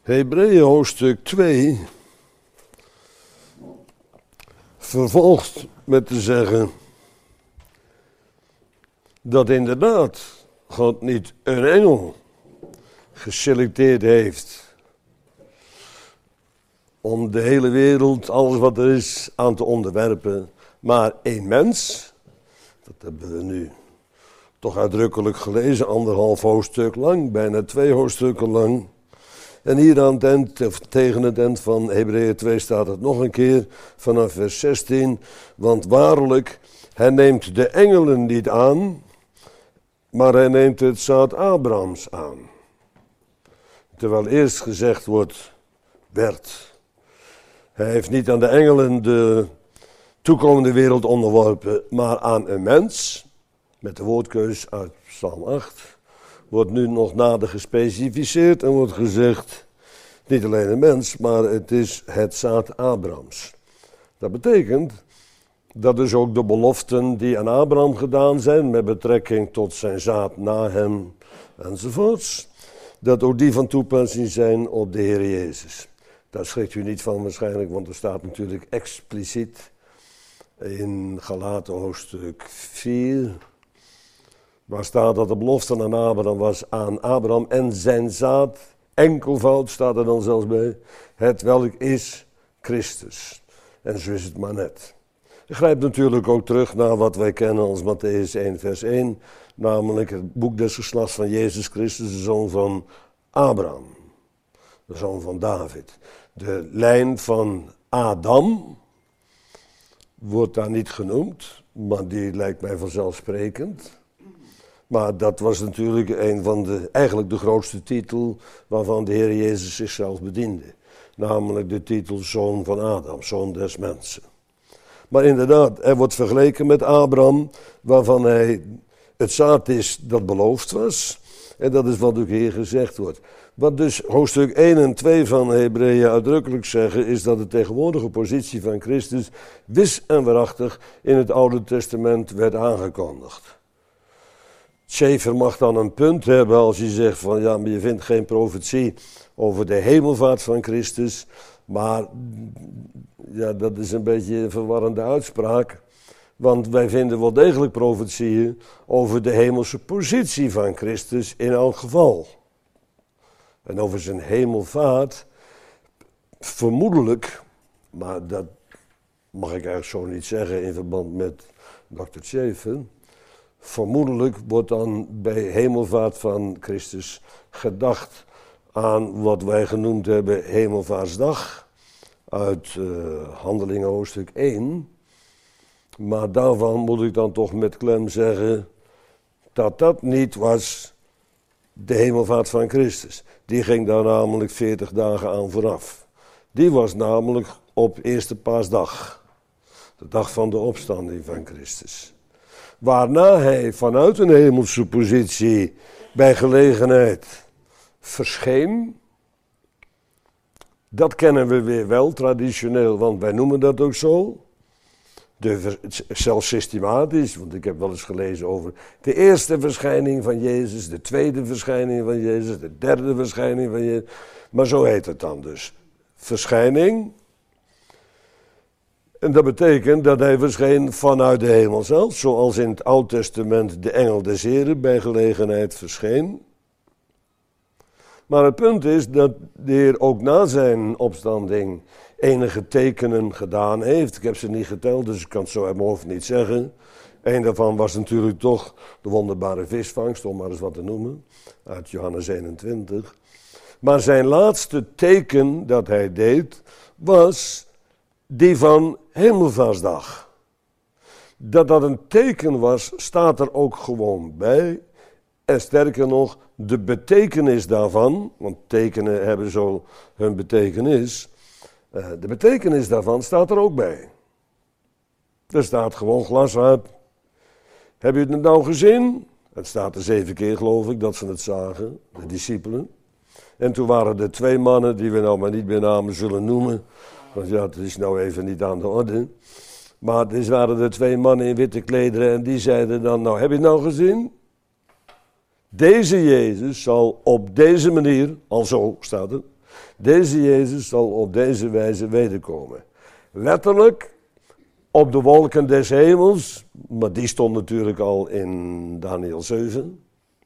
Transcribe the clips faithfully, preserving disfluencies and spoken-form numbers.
Hebreeën hoofdstuk twee vervolgt met te zeggen dat inderdaad God niet een engel geselecteerd heeft om de hele wereld, alles wat er is, aan te onderwerpen, maar één mens. Dat hebben we nu toch uitdrukkelijk gelezen, anderhalf hoofdstuk lang, bijna twee hoofdstukken lang. En hier aan het eind, of tegen het eind van Hebreeën twee staat het nog een keer, vanaf vers zestien. Want waarlijk, hij neemt de engelen niet aan, maar hij neemt het zaad Abrahams aan. Terwijl eerst gezegd wordt, werd. Hij heeft niet aan de engelen de toekomende wereld onderworpen, maar aan een mens. Met de woordkeus uit Psalm acht. Wordt nu nog nader gespecificeerd en wordt gezegd, niet alleen een mens, maar het is het zaad Abrahams. Dat betekent dat dus ook de beloften die aan Abraham gedaan zijn, met betrekking tot zijn zaad na hem enzovoorts, dat ook die van toepassing zijn op de Heer Jezus. Daar schrikt u niet van waarschijnlijk, want er staat natuurlijk expliciet in Galaten hoofdstuk vier... waar staat dat de belofte aan Abraham was, aan Abraham en zijn zaad, enkelvoud staat er dan zelfs bij, het welk is Christus. En zo is het maar net. Je grijpt natuurlijk ook terug naar wat wij kennen als Mattheüs één vers één, namelijk het boek des geslachts van Jezus Christus, de zoon van Abraham, de zoon van David. De lijn van Adam wordt daar niet genoemd, maar die lijkt mij vanzelfsprekend. Maar dat was natuurlijk een van de, eigenlijk de grootste titel waarvan de Heer Jezus zichzelf bediende. Namelijk de titel zoon van Adam, zoon des mensen. Maar inderdaad, hij wordt vergeleken met Abraham, waarvan hij het zaad is dat beloofd was. En dat is wat ook hier gezegd wordt. Wat dus hoofdstuk één en twee van Hebreeën uitdrukkelijk zeggen, is dat de tegenwoordige positie van Christus wis en waarachtig in het Oude Testament werd aangekondigd. Schaeffer mag dan een punt hebben als hij zegt van ja, maar je vindt geen profetie over de hemelvaart van Christus. Maar ja, dat is een beetje een verwarrende uitspraak. Want wij vinden wel degelijk profetieën over de hemelse positie van Christus in elk geval. En over zijn hemelvaart, vermoedelijk, maar dat mag ik eigenlijk zo niet zeggen in verband met dokter Schaeffer. Vermoedelijk wordt dan bij hemelvaart van Christus gedacht aan wat wij genoemd hebben Hemelvaartsdag uit uh, Handelingen hoofdstuk één. Maar daarvan moet ik dan toch met klem zeggen dat dat niet was de hemelvaart van Christus. Die ging daar namelijk veertig dagen aan vooraf. Die was namelijk op eerste paasdag, de dag van de opstanding van Christus. Waarna hij vanuit een hemelse positie bij gelegenheid verscheen. Dat kennen we weer wel traditioneel, want wij noemen dat ook zo. De, zelfs systematisch, want ik heb wel eens gelezen over de eerste verschijning van Jezus, de tweede verschijning van Jezus, de derde verschijning van Jezus. Maar zo heet het dan dus. Verschijning. En dat betekent dat hij verscheen vanuit de hemel zelf, zoals in het Oude Testament de engel des Heren bij gelegenheid verscheen. Maar het punt is dat de Heer ook na zijn opstanding enige tekenen gedaan heeft. Ik heb ze niet geteld, dus ik kan het zo uit mijn hoofd niet zeggen. Eén daarvan was natuurlijk toch de wonderbare visvangst, om maar eens wat te noemen, uit Johannes eenentwintig. Maar zijn laatste teken dat hij deed, was die van Hemelvaartsdag. Dat dat een teken was, staat er ook gewoon bij. En sterker nog, de betekenis daarvan, want tekenen hebben zo hun betekenis. Uh, de betekenis daarvan staat er ook bij. Er staat gewoon glashard. Hebben jullie het nou gezien? Het staat er zeven keer geloof ik dat ze het zagen, de discipelen. En toen waren er twee mannen die we nou maar niet meer namen zullen noemen. Want ja, het is nou even niet aan de orde. Maar er waren er twee mannen in witte klederen en die zeiden dan, nou heb je het nou gezien? Deze Jezus zal op deze manier, al zo staat het, Deze Jezus zal op deze wijze wederkomen. Letterlijk op de wolken des hemels, maar die stond natuurlijk al in Daniel zeven.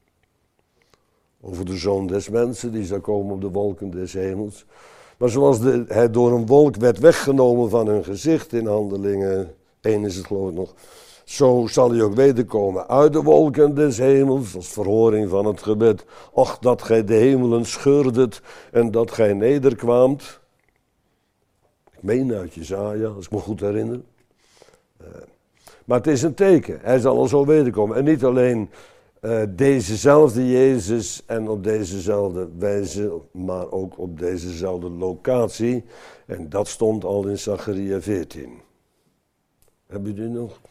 Over de zoon des mensen, die zou komen op de wolken des hemels. Maar zoals de, hij door een wolk werd weggenomen van hun gezicht in Handelingen één is het geloof ik nog. Zo zal hij ook wederkomen uit de wolken des hemels, als verhoring van het gebed. Och, dat gij de hemelen scheurdet en dat gij nederkwaamt. Ik meen uit Jesaja, als ik me goed herinner. Uh, maar het is een teken, hij zal al zo wederkomen. En niet alleen uh, dezezelfde Jezus en op dezezelfde wijze, maar ook op dezezelfde locatie. En dat stond al in Zacharia veertien. Hebben jullie nog?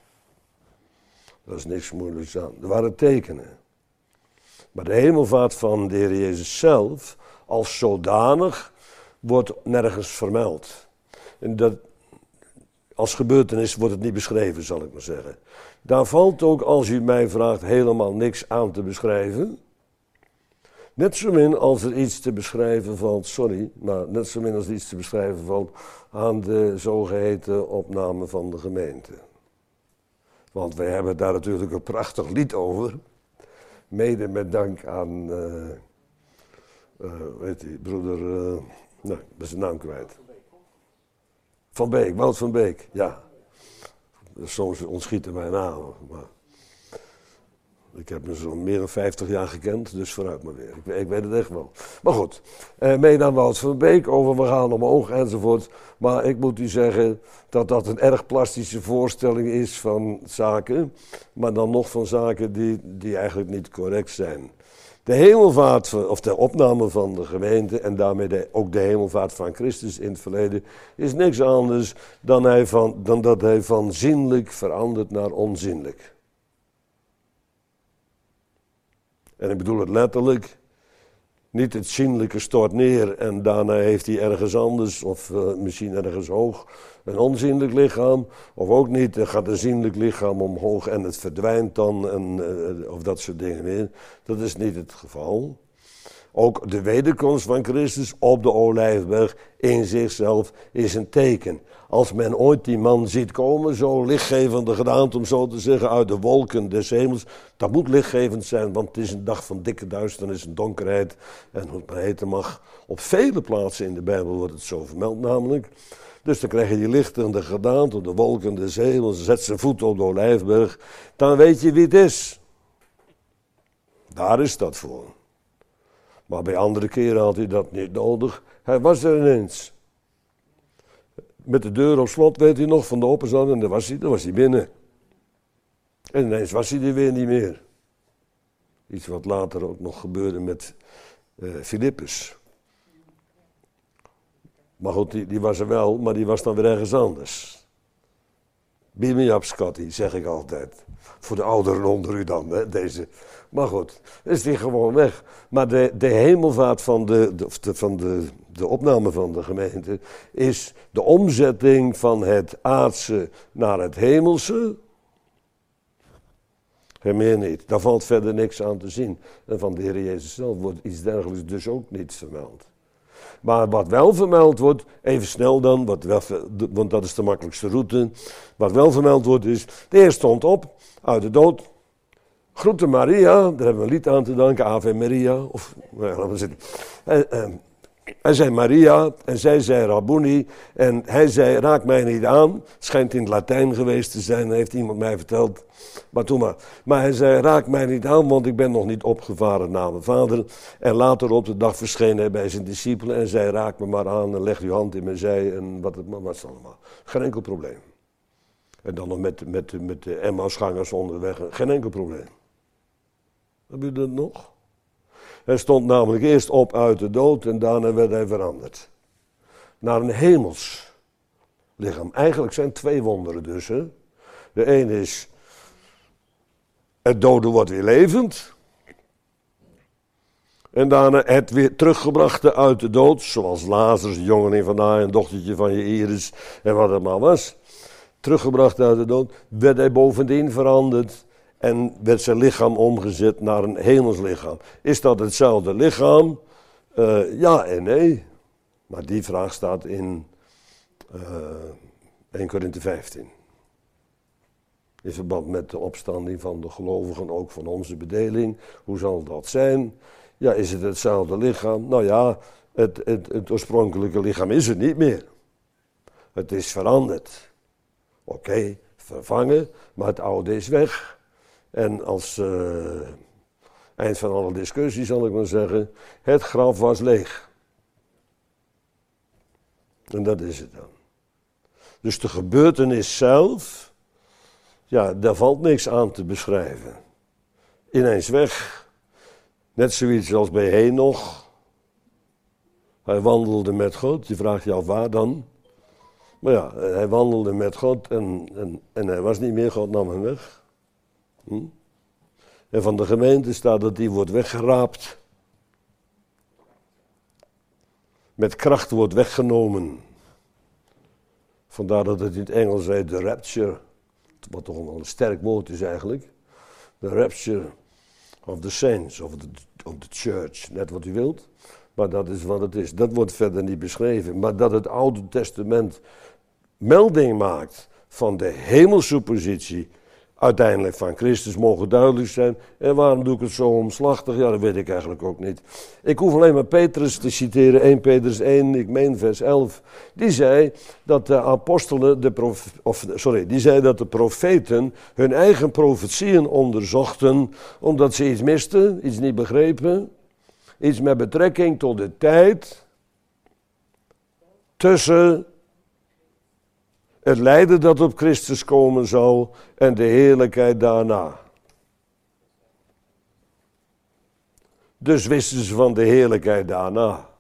Dat is niks moeilijks aan. Er waren tekenen. Maar de hemelvaart van de Heer Jezus zelf, als zodanig, wordt nergens vermeld. En dat, als gebeurtenis wordt het niet beschreven, zal ik maar zeggen. Daar valt ook, als u mij vraagt, helemaal niks aan te beschrijven. Net zo min als er iets te beschrijven valt, sorry, maar net zo min als er iets te beschrijven valt aan de zogeheten opname van de gemeente. Want wij hebben daar natuurlijk een prachtig lied over. Mede met dank aan, uh, uh, weet je, broeder, uh, nou, ik ben zijn naam kwijt. Van Beek, Wout van Beek, ja. Soms ontschieten mijn naam, maar ik heb hem zo'n meer dan vijftig jaar gekend, dus vooruit maar weer. Ik, ik weet het echt wel. Maar goed, eh, mede aan Wout van Beek over we gaan omhoog enzovoort. Maar ik moet u zeggen dat dat een erg plastische voorstelling is van zaken. Maar dan nog van zaken die, die eigenlijk niet correct zijn. De hemelvaart, of de opname van de gemeente en daarmee de, ook de hemelvaart van Christus in het verleden, is niks anders dan, hij van, dan dat hij van zienlijk verandert naar onzienlijk. En ik bedoel het letterlijk, niet het zienlijke stort neer en daarna heeft hij ergens anders, of uh, misschien ergens hoog, een onzienlijk lichaam. Of ook niet, er gaat een zienlijk lichaam omhoog en het verdwijnt dan, en, uh, of dat soort dingen meer. Dat is niet het geval. Ook de wederkomst van Christus op de Olijfberg in zichzelf is een teken. Als men ooit die man ziet komen, zo lichtgevende gedaante om zo te zeggen, uit de wolken des hemels. Dat moet lichtgevend zijn, want het is een dag van dikke duisternis en donkerheid. En hoe het maar heten mag, op vele plaatsen in de Bijbel wordt het zo vermeld namelijk. Dus dan krijg je die lichtende gedaante op de wolken des hemels, zet zijn voet op de Olijfberg. Dan weet je wie het is. Daar is dat voor. Maar bij andere keren had hij dat niet nodig. Hij was er ineens. Met de deur op slot, weet hij nog, van de opperstand. En daar was hij, daar was hij binnen. En ineens was hij er weer niet meer. Iets wat later ook nog gebeurde met uh, Filippus. Maar goed, die, die was er wel, maar die was dan weer ergens anders. Bimiapskati, zeg ik altijd. Voor de ouderen onder u dan, hè, deze. Maar goed, is die gewoon weg. Maar de, de hemelvaart van, de, de, van de, de opname van de gemeente is de omzetting van het aardse naar het hemelse. En meer niet. Daar valt verder niks aan te zien. En van de Heer Jezus zelf wordt iets dergelijks dus ook niet vermeld. Maar wat wel vermeld wordt, even snel dan, wat wel, want dat is de makkelijkste route. Wat wel vermeld wordt is, de Heer stond op uit de dood. Groette Maria, daar hebben we een lied aan te danken, Ave Maria. Of, nou ja, laten we zitten. Hij, eh, hij zei Maria en zij zei Rabboni. En hij zei, raak mij niet aan. Schijnt in het Latijn geweest te zijn, heeft iemand mij verteld. Maar toen maar. Maar hij zei, raak mij niet aan, want ik ben nog niet opgevaren naar mijn vader. En later op de dag verscheen hij bij zijn discipelen en zei, raak me maar aan en leg uw hand in mijn zij. En wat het maar was allemaal. Geen enkel probleem. En dan nog met, met, met de Emmausgangers onderweg. Geen enkel probleem. Heb je dat nog? Hij stond namelijk eerst op uit de dood en daarna werd hij veranderd. Naar een hemels lichaam. Eigenlijk zijn twee wonderen dus. Hè? De een is, het dode wordt weer levend. En daarna het weer teruggebrachte uit de dood. Zoals Lazarus, een jongeling van Naai, een dochtertje van Jairus en wat het maar was. Teruggebracht uit de dood. Werd hij bovendien veranderd. En werd zijn lichaam omgezet naar een hemelslichaam. Is dat hetzelfde lichaam? Uh, ja en nee. Maar die vraag staat in uh, eerste Korinthe vijftien. In verband met de opstanding van de gelovigen, ook van onze bedeling. Hoe zal dat zijn? Ja, is het hetzelfde lichaam? Nou ja, het, het, het oorspronkelijke lichaam is het niet meer. Het is veranderd. Oké, okay, vervangen, maar het oude is weg. En als uh, eind van alle discussie zal ik maar zeggen, het graf was leeg. En dat is het dan. Dus de gebeurtenis zelf, ja, daar valt niks aan te beschrijven. Ineens weg. Net zoiets als bij Henoch. Hij wandelde met God. Je vraagt je af waar dan? Maar ja, hij wandelde met God en, en, en hij was niet meer, God nam hem weg. Hm? En van de gemeente staat dat die wordt weggeraapt. Met kracht wordt weggenomen. Vandaar dat het in het Engels heet de rapture. Wat toch wel een sterk woord is eigenlijk. The rapture of the saints, of the, of the church. Net wat u wilt. Maar dat is wat het is. Dat wordt verder niet beschreven. Maar dat het Oude Testament melding maakt van de hemelse positie uiteindelijk van Christus, mogen duidelijk zijn. En waarom doe ik het zo omslachtig? Ja, dat weet ik eigenlijk ook niet. Ik hoef alleen maar Petrus te citeren, eerste Petrus één, ik meen vers elf. Die zei dat de apostelen, de prof, of sorry, die zei dat de profeten hun eigen profetieën onderzochten, omdat ze iets misten, iets niet begrepen. Iets met betrekking tot de tijd tussen het lijden dat op Christus komen zou en de heerlijkheid daarna. Dus wisten ze van de heerlijkheid daarna.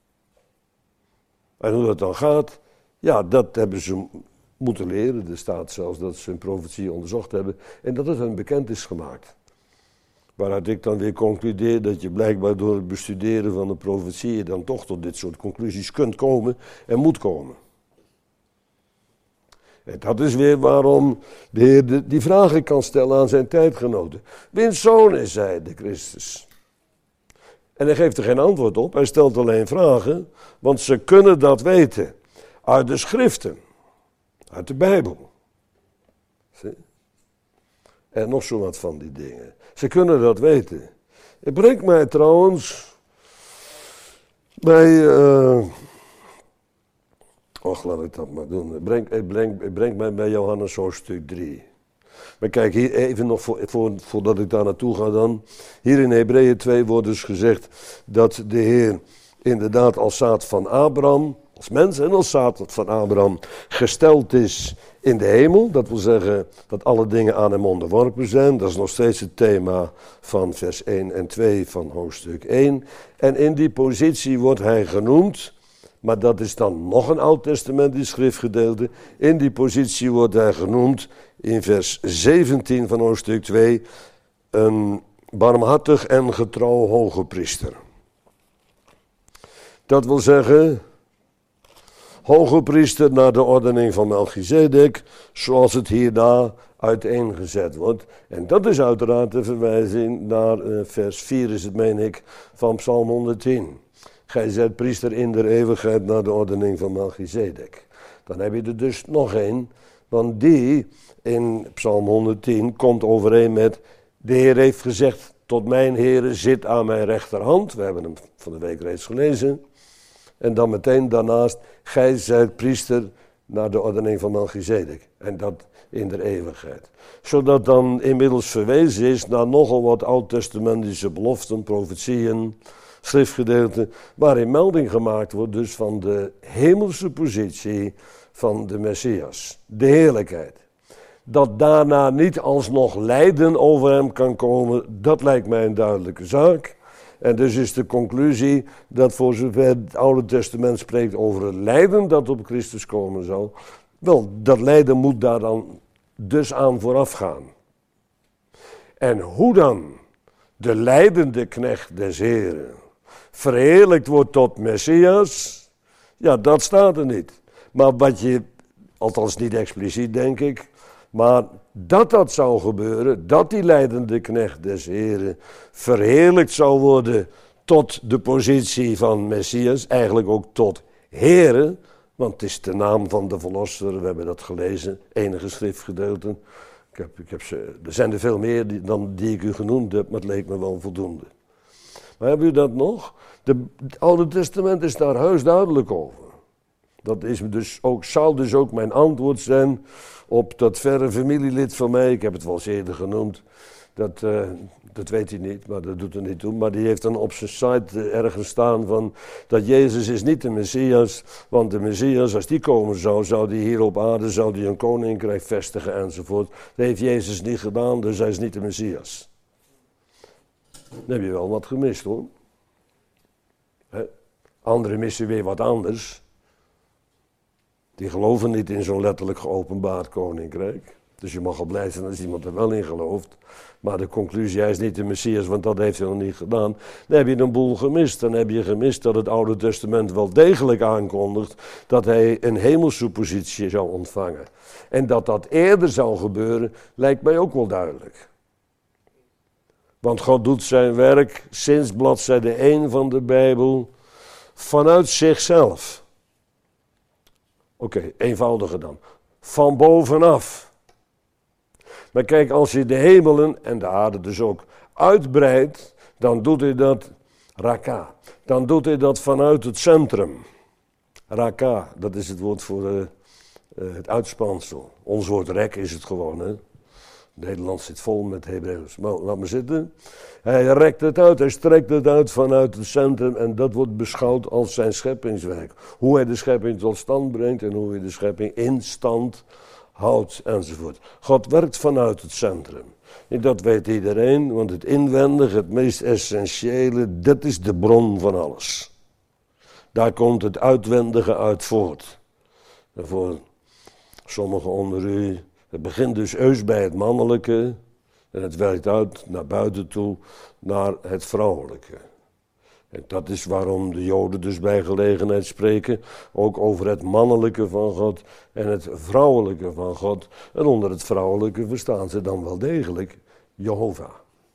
En hoe dat dan gaat, ja, dat hebben ze moeten leren. Er staat zelfs dat ze hun profetie onderzocht hebben en dat het hun bekend is gemaakt. Waaruit ik dan weer concludeer dat je blijkbaar door het bestuderen van de profetieën dan toch tot dit soort conclusies kunt komen en moet komen. En dat is weer waarom de Heer de, die vragen kan stellen aan zijn tijdgenoten. Wiens zoon is hij, de Christus? En hij geeft er geen antwoord op, hij stelt alleen vragen, want ze kunnen dat weten uit de schriften, uit de Bijbel. Zie? En nog zo wat van die dingen. Ze kunnen dat weten. Het brengt mij trouwens bij... Uh, och, laat ik dat maar doen. Het brengt, het brengt, het brengt mij bij Johannes hoofdstuk drie. Maar kijk, hier even nog voor, voor, voordat ik daar naartoe ga dan. Hier in Hebreeën twee wordt dus gezegd dat de Heer inderdaad als zaad van Abraham, als mens en als zaad van Abraham, gesteld is in de hemel. Dat wil zeggen dat alle dingen aan hem onderworpen zijn. Dat is nog steeds het thema van vers één en twee van hoofdstuk één. En in die positie wordt hij genoemd, maar dat is dan nog een oud-testamentisch schriftgedeelte. In die positie wordt hij genoemd in vers zeventien van hoofdstuk twee, een barmhartig en getrouw hoge priester. Dat wil zeggen, hoge priester naar de ordening van Melchizedek, zoals het hierna uiteengezet wordt. En dat is uiteraard de verwijzing naar uh, vers vier is het, meen ik, van Psalm honderdtien. Gij zijt priester in der eeuwigheid naar de ordening van Melchizedek. Dan heb je er dus nog één, want die in Psalm honderdtien komt overeen met, de Heer heeft gezegd, tot mijn Heere zit aan mijn rechterhand. We hebben hem van de week reeds gelezen. En dan meteen daarnaast, gij zijt priester naar de ordening van Melchizedek. En dat in der eeuwigheid. Zodat dan inmiddels verwezen is naar nogal wat oud-testamentische beloften, profetieën, schriftgedeelten, waarin melding gemaakt wordt dus van de hemelse positie van de Messias. De heerlijkheid. Dat daarna niet alsnog lijden over hem kan komen, dat lijkt mij een duidelijke zaak. En dus is de conclusie dat voor zover het Oude Testament spreekt over het lijden dat op Christus komen zal, wel, dat lijden moet daar dan dus aan vooraf gaan. En hoe dan de lijdende knecht des Heren verheerlijkt wordt tot Messias, ja, dat staat er niet. Maar wat je, althans niet expliciet denk ik, maar dat dat zou gebeuren, dat die lijdende knecht des Heren verheerlijkt zou worden tot de positie van Messias, eigenlijk ook tot Heere, want het is de naam van de Verlosser, we hebben dat gelezen, enige schriftgedeelten. Ik heb, ik heb ze, er zijn er veel meer die, dan die ik u genoemd heb, maar het leek me wel voldoende. Maar hebben u dat nog? De, het Oude Testament is daar heus duidelijk over. Dat is dus ook, zou dus ook mijn antwoord zijn op dat verre familielid van mij. Ik heb het wel eens eerder genoemd. Dat, uh, dat weet hij niet, maar dat doet er niet toe. Maar die heeft dan op zijn site uh, ergens staan van dat Jezus is niet de Messias. Want de Messias, als die komen zou, zou die hier op aarde zou die een koninkrijk vestigen enzovoort. Dat heeft Jezus niet gedaan, dus hij is niet de Messias. Dan heb je wel wat gemist hoor. He? Anderen missen weer wat anders. Die geloven niet in zo'n letterlijk geopenbaard koninkrijk. Dus je mag al blij zijn als iemand er wel in gelooft. Maar de conclusie, hij is niet de Messias, want dat heeft hij nog niet gedaan. Dan heb je een boel gemist. Dan heb je gemist dat het Oude Testament wel degelijk aankondigt dat hij een hemelse positie zou ontvangen. En dat dat eerder zou gebeuren, lijkt mij ook wel duidelijk. Want God doet zijn werk sinds bladzijde één van de Bijbel vanuit zichzelf. Oké, okay, eenvoudiger dan. Van bovenaf. Maar kijk, als je de hemelen en de aarde dus ook uitbreidt, dan doet hij dat raka. Dan doet hij dat vanuit het centrum. Raka, dat is het woord voor uh, uh, het uitspansel. Ons woord rek is het gewoon, hè. Nederland zit vol met Hebreeuws. Maar laat maar zitten. Hij rekt het uit, hij strekt het uit vanuit het centrum en dat wordt beschouwd als zijn scheppingswerk. Hoe hij de schepping tot stand brengt en hoe hij de schepping in stand houdt enzovoort. God werkt vanuit het centrum. En dat weet iedereen, want het inwendige, het meest essentiële, dat is de bron van alles. Daar komt het uitwendige uit voort. En voor sommigen onder u, het begint dus heus bij het mannelijke en het werkt uit naar buiten toe, naar het vrouwelijke. En dat is waarom de Joden dus bij gelegenheid spreken, ook over het mannelijke van God en het vrouwelijke van God. En onder het vrouwelijke verstaan ze dan wel degelijk Jehovah.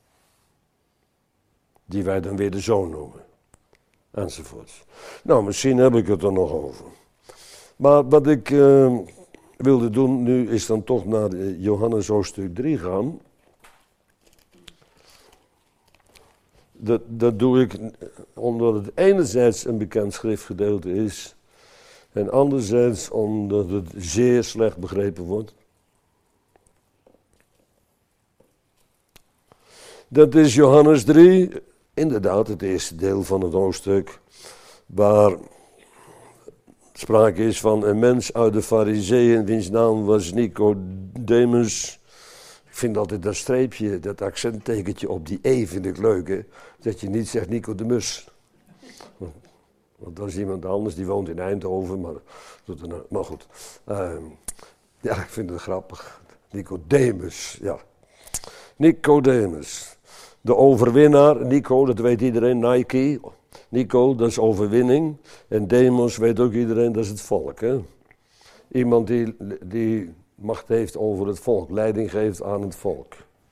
Die wij dan weer de zoon noemen. Enzovoort. Nou, misschien heb ik het er nog over. Maar wat ik uh, wilde doen nu is dan toch naar Johannes hoofdstuk drie gaan. Dat, dat doe ik omdat het enerzijds een bekend schriftgedeelte is en anderzijds omdat het zeer slecht begrepen wordt. Dat is Johannes drie, inderdaad het eerste deel van het hoofdstuk, waar sprake is van een mens uit de Farizeeën, wiens naam was Nicodemus. Ik vind altijd dat streepje, dat accenttekentje op die E vind ik leuk, hè? Dat je niet zegt Nicodemus. Want dat is iemand anders, die woont in Eindhoven, maar, maar goed. Uh, ja, ik vind het grappig. Nicodemus, ja. Nicodemus. De overwinnaar, Nico, dat weet iedereen, Nike. Nico, dat is overwinning. En Demos weet ook iedereen, dat is het volk, hè. Iemand die... die macht heeft over het volk, leiding geeft aan het volk.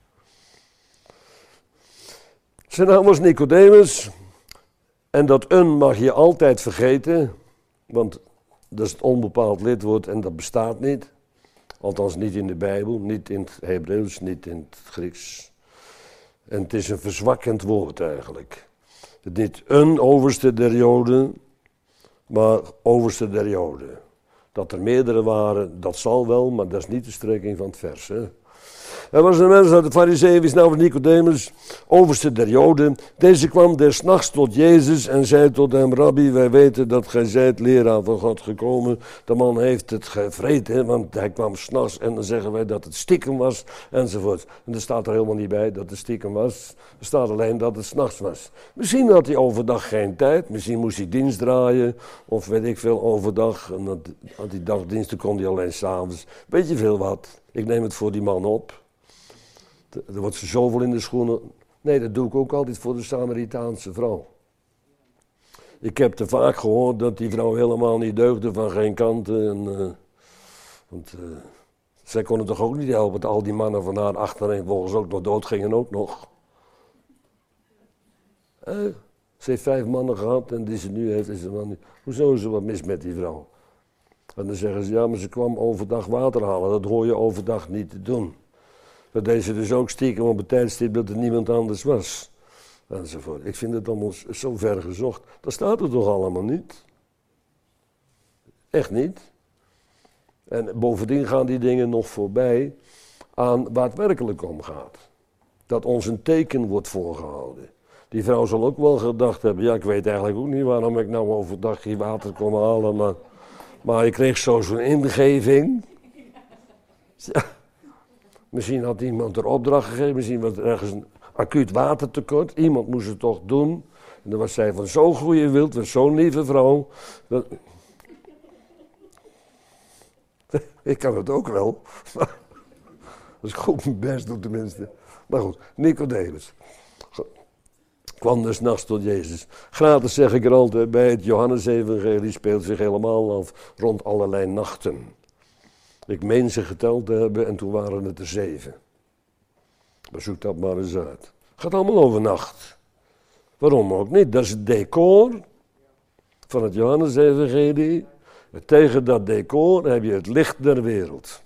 Zijn naam was Nicodemus. En dat een mag je altijd vergeten, want dat is het onbepaald lidwoord en dat bestaat niet. Althans niet in de Bijbel, niet in het Hebreeuws, niet in het Grieks. En het is een verzwakkend woord eigenlijk. Niet een overste der Joden, maar overste der Joden. Dat er meerdere waren, dat zal wel, maar dat is niet de strekking van het vers. Hè. Er was een mens uit de Farizeeën, wiens naam was Nicodemus, overste der Joden. Deze kwam des nachts tot Jezus en zei tot hem, Rabbi, wij weten dat gij zijt leraar van God gekomen. De man heeft het gevreten, want hij kwam 's nachts en dan zeggen wij dat het stiekem was, enzovoort. En er staat er helemaal niet bij dat het stiekem was. Er staat alleen dat het 's nachts was. Misschien had hij overdag geen tijd, misschien moest hij dienst draaien, of weet ik veel, overdag. En dat, had hij dagdiensten, kon hij alleen 's avonds. Weet je veel wat? Ik neem het voor die man op. Er wordt zoveel in de schoenen. Nee, dat doe ik ook altijd voor de Samaritaanse vrouw. Ik heb te vaak gehoord dat die vrouw helemaal niet deugde van geen kanten. En, uh, want uh, zij kon het toch ook niet helpen dat al die mannen van haar achtereen volgens ook nog dood gingen ook nog. Uh, Ze heeft vijf mannen gehad en die ze nu heeft, is er dan niet. Hoezo is er wat mis met die vrouw? En dan zeggen ze, ja, maar ze kwam overdag water halen. Dat hoor je overdag niet te doen. Dat deed ze dus ook stiekem op een tijdstip dat er niemand anders was. Enzovoort. Ik vind het allemaal zo ver gezocht. Dat staat er toch allemaal niet? Echt niet. En bovendien gaan die dingen nog voorbij aan waar het werkelijk om gaat. Dat ons een teken wordt voorgehouden. Die vrouw zal ook wel gedacht hebben, ja, ik weet eigenlijk ook niet waarom ik nou overdag hier water kon halen, maar, maar ik kreeg zo zo'n ingeving. Ja. Misschien had iemand er opdracht gegeven, misschien was er ergens een acuut watertekort. Iemand moest het toch doen. En dan was zij van zo'n goede wild, was zo'n lieve vrouw. Dat... Ik kan het ook wel. Dat is goed mijn best doen tenminste. Maar goed, Nicodemus kwam dus nachts tot Jezus. Gratis zeg ik er altijd bij, het Johannes-evangelie speelt zich helemaal af rond allerlei nachten. Ik meen ze geteld te hebben en toen waren het er zeven. Maar zoek dat maar eens uit. Het gaat allemaal over nacht. Waarom ook niet? Dat is het decor van het Johannes-evangelie. En tegen dat decor heb je het licht der wereld.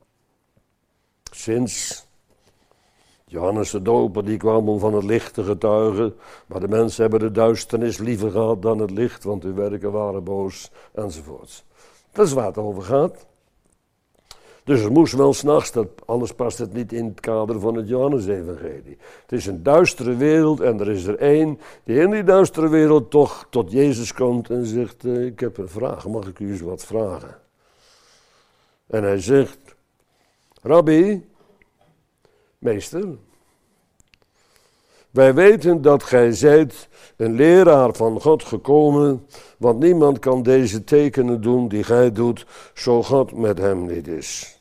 Sinds Johannes de Doper, die kwam om van het licht te getuigen. Maar de mensen hebben de duisternis liever gehad dan het licht, want hun werken waren boos, enzovoorts. Dat is waar het over gaat. Dus het moest wel 's nachts, anders past het niet in het kader van het Johannes-evangelie. Het is een duistere wereld en er is er één die in die duistere wereld toch tot Jezus komt en zegt, uh, ik heb een vraag, mag ik u eens wat vragen? En hij zegt, Rabbi, meester, wij weten dat gij zijt een leraar van God gekomen, want niemand kan deze tekenen doen die gij doet, zo God met hem niet is.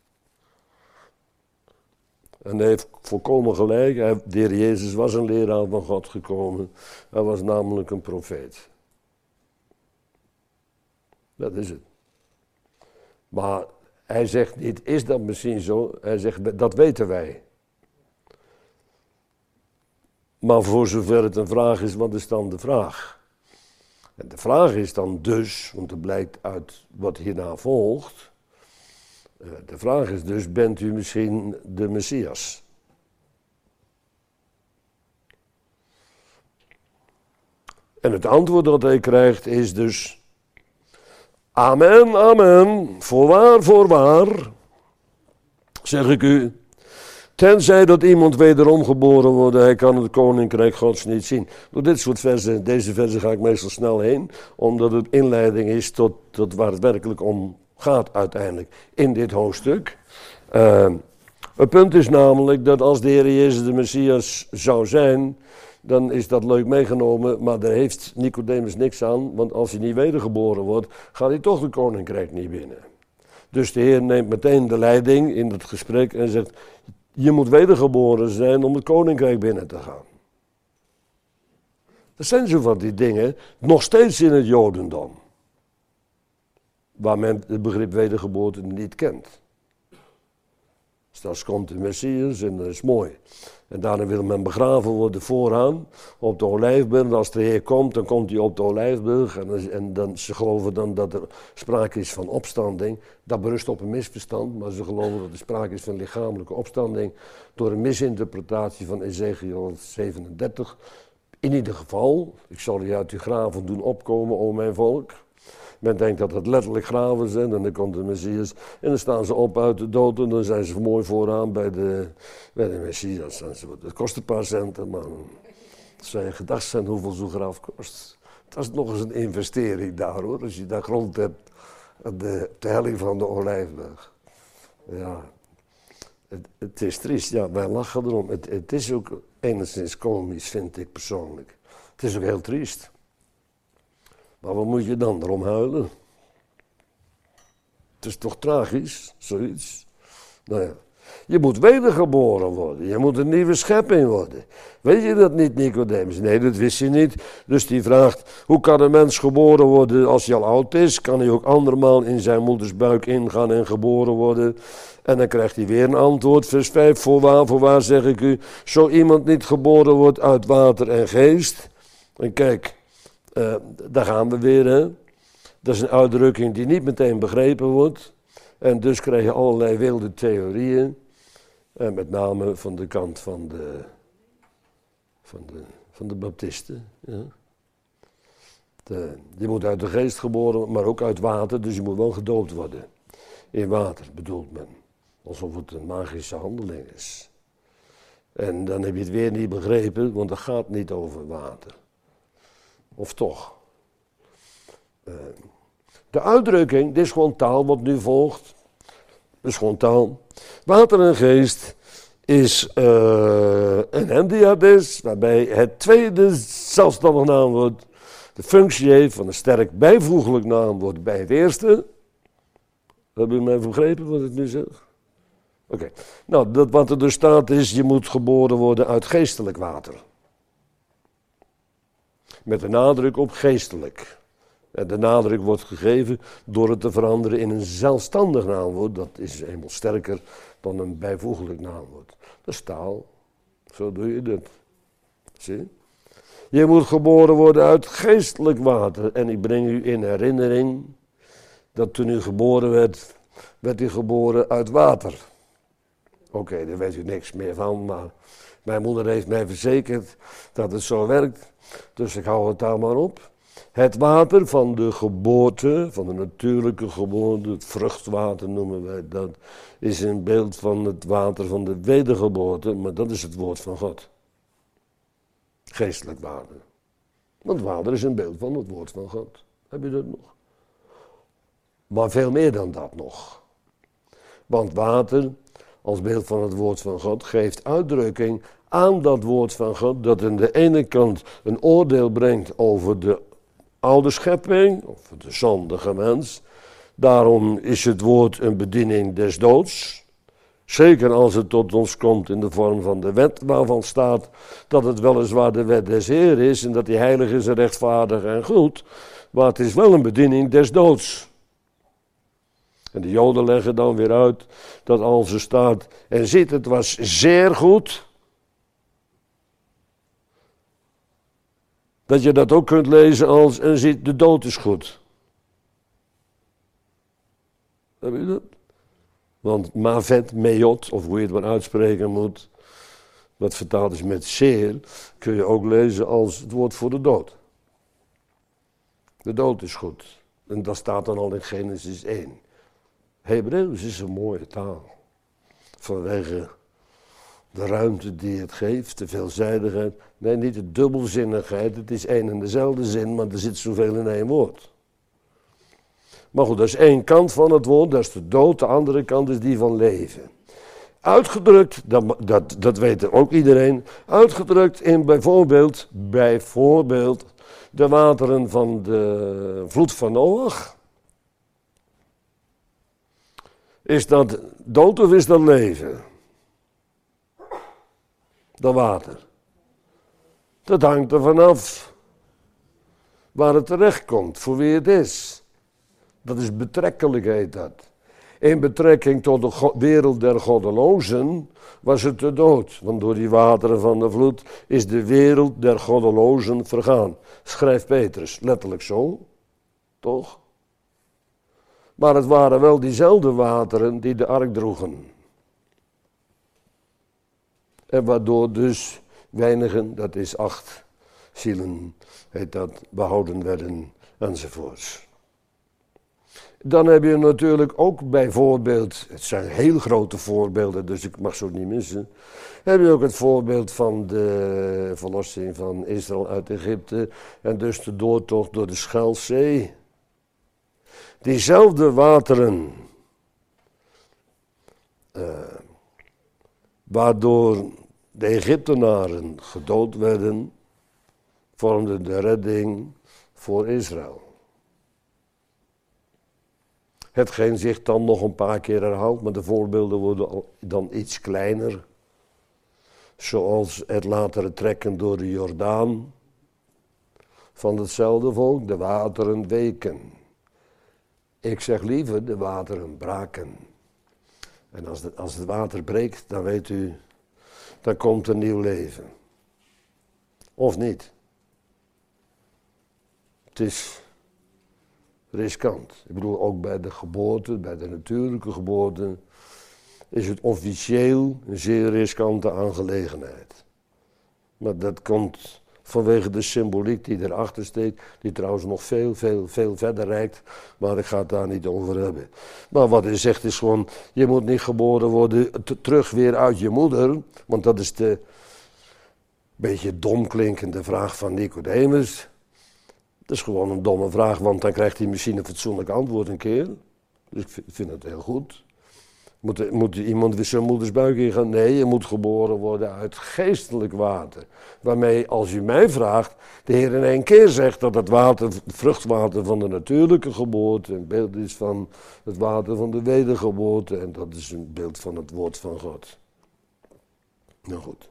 En hij heeft volkomen gelijk, hij, de Heer Jezus was een leraar van God gekomen, hij was namelijk een profeet. Dat is het. Maar hij zegt niet, is dat misschien zo? Hij zegt, dat weten wij. Maar voor zover het een vraag is, wat is dan de vraag? En de vraag is dan dus, want het blijkt uit wat hierna volgt. De vraag is dus, bent u misschien de Messias? En het antwoord dat hij krijgt is dus, amen, amen, voorwaar, voorwaar, zeg ik u. Tenzij dat iemand wederom geboren wordt, hij kan het koninkrijk Gods niet zien. Door dit soort versen, deze versen ga ik meestal snel heen, omdat het inleiding is tot, tot waar het werkelijk om gaat uiteindelijk in dit hoofdstuk. Uh, het punt is namelijk dat als de Heer Jezus de Messias zou zijn, dan is dat leuk meegenomen, maar daar heeft Nicodemus niks aan, want als hij niet wedergeboren wordt, gaat hij toch het koninkrijk niet binnen. Dus de Heer neemt meteen de leiding in het gesprek en zegt, je moet wedergeboren zijn om het koninkrijk binnen te gaan. Dat zijn zo van die dingen, nog steeds in het Jodendom. Waar men het begrip wedergeboorte niet kent. Straks komt de Messias en dat is mooi. En daarna wil men begraven worden vooraan op de Olijfberg. Als de Heer komt, dan komt hij op de Olijfberg. En, en dan, ze geloven dan dat er sprake is van opstanding. Dat berust op een misverstand, maar ze geloven dat er sprake is van lichamelijke opstanding door een misinterpretatie van Ezekiel zevenendertig. In ieder geval, ik zal je uit uw graven doen opkomen, o mijn volk. Men denkt dat het letterlijk graven zijn en dan komt de Messias. En dan staan ze op uit de dood en dan zijn ze mooi vooraan bij de, bij de Messias. Dat kost een paar centen, maar zou je gedacht zijn hoeveel zo'n graf kost. Dat is nog eens een investering daar hoor, als je daar grond hebt aan de, de helling van de Olijfberg. Ja, het, het is triest, ja, wij lachen erom. Het, het is ook enigszins komisch, vind ik persoonlijk. Het is ook heel triest. Maar wat moet je dan erom huilen? Het is toch tragisch, zoiets? Nou ja, je moet wedergeboren worden. Je moet een nieuwe schepping worden. Weet je dat niet, Nicodemus? Nee, dat wist je niet. Dus die vraagt, hoe kan een mens geboren worden als hij al oud is? Kan hij ook andermaal in zijn moeders buik ingaan en geboren worden? En dan krijgt hij weer een antwoord, vers vijf. Voorwaar, voorwaar zeg ik u, zo iemand niet geboren wordt uit water en geest, En kijk, uh, daar gaan we weer, hè. Dat is een uitdrukking die niet meteen begrepen wordt. En dus krijg je allerlei wilde theorieën. En met name van de kant van de, van de, van de baptisten. Ja. De, je moet uit de geest geboren worden, maar ook uit water. Dus je moet wel gedoopt worden. In water bedoelt men. Alsof het een magische handeling is. En dan heb je het weer niet begrepen, want het gaat niet over water. Of toch? Uh, de uitdrukking, dit is gewoon taal wat nu volgt. Dat is gewoon taal. Water en geest is uh, een endiadis, waarbij het tweede zelfstandig naamwoord de functie heeft van een sterk bijvoeglijk naamwoord bij het eerste. Hebben jullie mij begrepen wat ik nu zeg? Oké. Okay. Nou, dat wat er dus staat is, je moet geboren worden uit geestelijk water. Met de nadruk op geestelijk. En de nadruk wordt gegeven door het te veranderen in een zelfstandig naamwoord. Dat is eenmaal sterker dan een bijvoeglijk naamwoord. Dat is taal. Zo doe je dat. Zie? Je moet geboren worden uit geestelijk water. En ik breng u in herinnering dat toen u geboren werd, werd u geboren uit water. Oké, okay, daar weet u niks meer van, maar mijn moeder heeft mij verzekerd dat het zo werkt. Dus ik hou het daar maar op. Het water van de geboorte, van de natuurlijke geboorte, het vruchtwater noemen wij dat, is een beeld van het water van de wedergeboorte, maar dat is het woord van God. Geestelijk water. Want water is een beeld van het woord van God. Heb je dat nog? Maar veel meer dan dat nog. Want water, als beeld van het woord van God, geeft uitdrukking aan dat woord van God, dat aan de ene kant een oordeel brengt over de oude schepping, of de zondige mens. Daarom is het woord een bediening des doods. Zeker als het tot ons komt in de vorm van de wet, waarvan staat dat het weliswaar de wet des Heer is en dat die heilig is en rechtvaardig en goed, maar het is wel een bediening des doods. En de Joden leggen dan weer uit dat als er staat, en ziet, het was zeer goed, dat je dat ook kunt lezen als, en ziet, de dood is goed. Heb je dat? Want mavet, meot, of hoe je het maar uitspreken moet, wat vertaald is met zeer, kun je ook lezen als het woord voor de dood. De dood is goed. En dat staat dan al in Genesis één. Hebreeuws is een mooie taal. Vanwege de ruimte die het geeft, de veelzijdigheid. Nee, niet de dubbelzinnigheid. Het is één en dezelfde zin, maar er zit zoveel in één woord. Maar goed, dat is één kant van het woord, dat is de dood. De andere kant is die van leven. Uitgedrukt, dat, dat, dat weet ook iedereen. Uitgedrukt in bijvoorbeeld, bijvoorbeeld de wateren van de vloed van Noach. Is dat dood of is dat leven? Dat water. Dat hangt er vanaf waar het terecht komt, voor wie het is. Dat is betrekkelijkheid dat. In betrekking tot de wereld der goddelozen was het de dood. Want door die wateren van de vloed is de wereld der goddelozen vergaan. Schrijft Petrus, letterlijk zo. Toch? Maar het waren wel diezelfde wateren die de ark droegen. En waardoor dus weinigen, dat is acht zielen, heet dat, behouden werden enzovoorts. Dan heb je natuurlijk ook bijvoorbeeld, het zijn heel grote voorbeelden, dus ik mag ze ook niet missen. Heb je ook het voorbeeld van de verlossing van Israël uit Egypte en dus de doortocht door de Schelzee. Diezelfde wateren, uh, waardoor de Egyptenaren gedood werden, vormden de redding voor Israël. Hetgeen zich dan nog een paar keer herhaalt, maar de voorbeelden worden dan iets kleiner. Zoals het latere trekken door de Jordaan van hetzelfde volk, de wateren weken. Ik zeg liever, de wateren braken. En als, de, als het water breekt, dan weet u, dan komt een nieuw leven. Of niet? is riskant. Ik bedoel, ook bij de geboorte, bij de natuurlijke geboorte, is het officieel een zeer riskante aangelegenheid. Maar dat komt vanwege de symboliek die erachter steekt, die trouwens nog veel, veel, veel verder reikt, maar ik ga het daar niet over hebben. Maar wat hij zegt is gewoon, je moet niet geboren worden t- terug weer uit je moeder, want dat is de beetje dom klinkende vraag van Nicodemus. Dat is gewoon een domme vraag, want dan krijgt hij misschien een fatsoenlijk antwoord een keer. Dus ik vind het heel goed. Moet, moet iemand weer zijn moeders buik ingaan? Nee, je moet geboren worden uit geestelijk water. Waarmee, als u mij vraagt, de Heer in één keer zegt dat het water, het vruchtwater van de natuurlijke geboorte een beeld is van het water van de wedergeboorte. En dat is een beeld van het woord van God. Nou goed.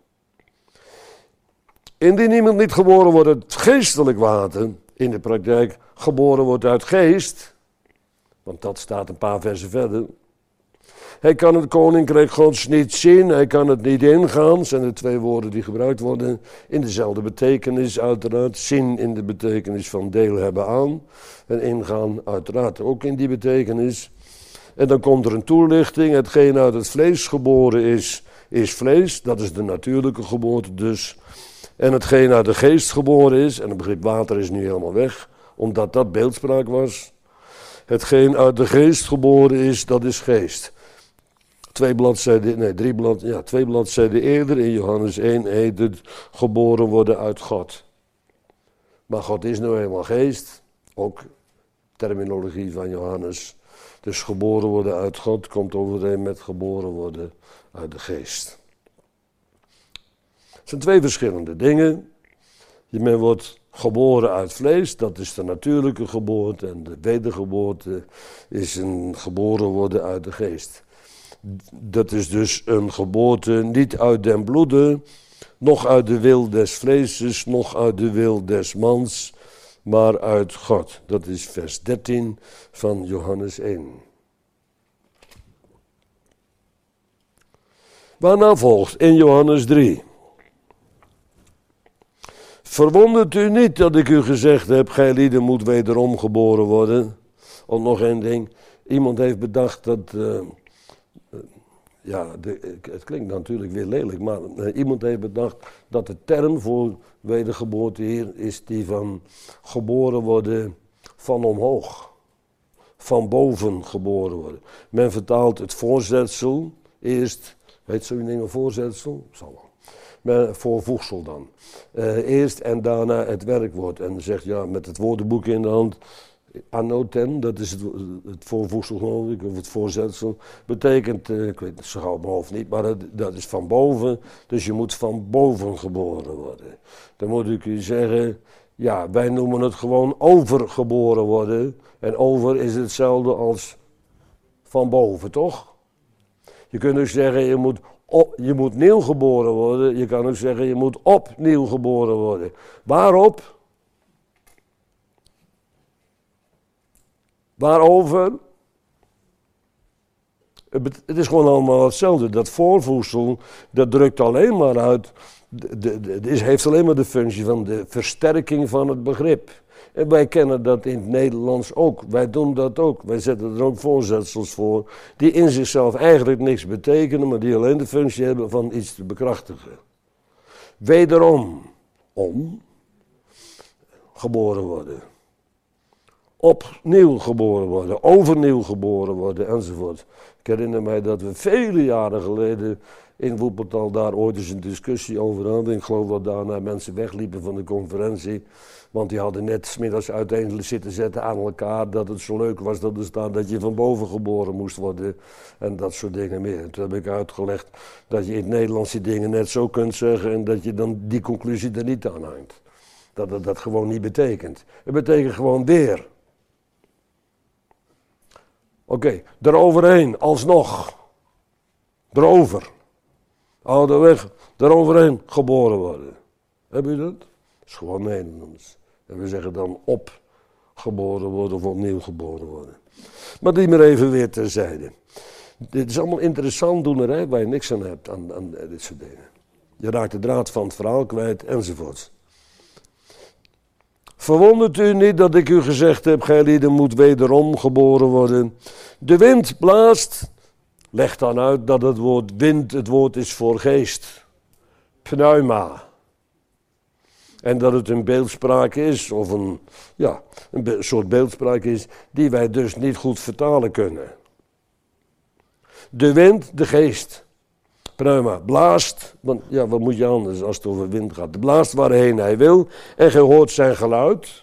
Indien iemand niet geboren wordt uit geestelijk water, in de praktijk geboren wordt uit geest, want dat staat een paar versen verder. Hij kan het koninkrijk Gods niet zien, hij kan het niet ingaan. Zijn de twee woorden die gebruikt worden in dezelfde betekenis uiteraard. Zien in de betekenis van deel hebben aan. En ingaan uiteraard ook in die betekenis. En dan komt er een toelichting. Hetgeen uit het vlees geboren is, is vlees. Dat is de natuurlijke geboorte dus. En hetgeen uit de geest geboren is, en het begrip water is nu helemaal weg, omdat dat beeldspraak was. Hetgeen uit de geest geboren is, dat is geest. Twee bladzijden, nee, drie blad, ja, twee bladzijden eerder in Johannes één heet het geboren worden uit God. Maar God is nou eenmaal geest, ook terminologie van Johannes. Dus geboren worden uit God komt overeen met geboren worden uit de geest. Het zijn twee verschillende dingen. Men wordt geboren uit vlees, dat is de natuurlijke geboorte. En de wedergeboorte is een geboren worden uit de geest. Dat is dus een geboorte niet uit den bloede, noch uit de wil des vleeses, noch uit de wil des mans, maar uit God. Dat is vers dertien van Johannes één. Waarna volgt in Johannes drie. Verwondert u niet dat ik u gezegd heb, gij lieden moet wederom geboren worden. Of nog één ding, iemand heeft bedacht dat... Uh, Ja, de, het klinkt natuurlijk weer lelijk, maar uh, iemand heeft bedacht dat de term voor wedergeboorte hier is die van geboren worden van omhoog. Van boven geboren worden. Men vertaalt het voorzetsel eerst, heet zo'n ding een voorzetsel? Zal wel. Maar voorvoegsel dan. Uh, eerst en daarna het werkwoord. En zegt ja, met het woordenboek in de hand... Anoten, dat is het, het voorvoegsel geloof ik, of het voorzetsel, betekent, uh, ik weet het zo gauw op mijn hoofd niet, maar dat, dat is van boven, dus je moet van boven geboren worden. Dan moet ik u zeggen, ja, wij noemen het gewoon overgeboren worden, en over is hetzelfde als van boven, toch? Je kunt ook zeggen, je moet, op, je moet nieuw geboren worden, je kan ook zeggen, je moet opnieuw geboren worden. Waarop? Waarover? Het is gewoon allemaal hetzelfde. Dat voorvoegsel, dat drukt alleen maar uit, het heeft alleen maar de functie van de versterking van het begrip. En wij kennen dat in het Nederlands ook. Wij doen dat ook. Wij zetten er ook voorzetsels voor, die in zichzelf eigenlijk niks betekenen, maar die alleen de functie hebben van iets te bekrachtigen. Wederom, om, geboren worden. Opnieuw geboren worden, overnieuw geboren worden, enzovoort. Ik herinner mij dat we vele jaren geleden in Woepertal daar ooit eens een discussie over hadden. Ik geloof dat daarna mensen wegliepen van de conferentie, want die hadden net 's middags uiteen zitten zetten aan elkaar dat het zo leuk was dat er staat dat je van boven geboren moest worden en dat soort dingen meer. En toen heb ik uitgelegd dat je in het Nederlands die dingen net zo kunt zeggen en dat je dan die conclusie er niet aan hangt. Dat het dat gewoon niet betekent. Het betekent gewoon weer. Oké, okay, eroverheen, alsnog. Erover. Oude weg, eroverheen geboren worden. Heb je dat? Dat is gewoon Nederlands. En we zeggen dan op geboren worden of opnieuw geboren worden. Maar die maar even weer terzijde. Dit is allemaal interessant doenerij waar je niks aan hebt aan, aan dit soort dingen. Je raakt de draad van het verhaal kwijt enzovoort. Verwondert u niet dat ik u gezegd heb, gij lieden moet wederom geboren worden. De wind blaast, leg dan uit dat het woord wind het woord is voor geest. Pneuma. En dat het een beeldspraak is, of een, ja, een be- soort beeldspraak is, die wij dus niet goed vertalen kunnen. De wind, de geest. Pneuma, blaast, want ja, wat moet je anders als het over wind gaat? De blaast waarheen hij wil en gij hoort zijn geluid.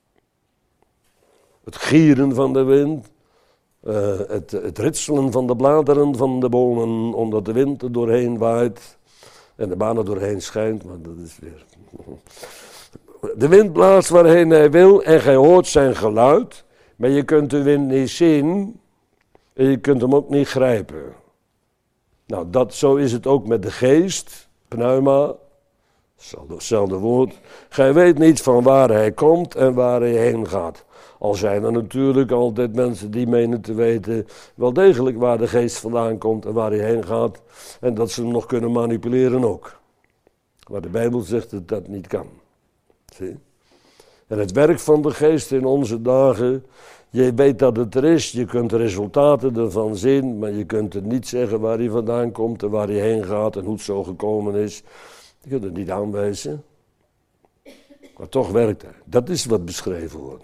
Het gieren van de wind, uh, het, het ritselen van de bladeren van de bomen, omdat de wind er doorheen waait en de baan er doorheen schijnt, maar dat is weer... De wind blaast waarheen hij wil en gij hoort zijn geluid, maar je kunt de wind niet zien en je kunt hem ook niet grijpen. Nou, dat, zo is het ook met de geest, pneuma, hetzelfde woord. Gij weet niet van waar hij komt en waar hij heen gaat. Al zijn er natuurlijk altijd mensen die menen te weten wel degelijk waar de geest vandaan komt en waar hij heen gaat. En dat ze hem nog kunnen manipuleren ook. Maar de Bijbel zegt dat dat niet kan. Zie? En het werk van de geest in onze dagen, je weet dat het er is, je kunt de resultaten ervan zien, maar je kunt het niet zeggen waar hij vandaan komt en waar hij heen gaat en hoe het zo gekomen is. Je kunt het niet aanwijzen. Maar toch werkt hij. Dat is wat beschreven wordt.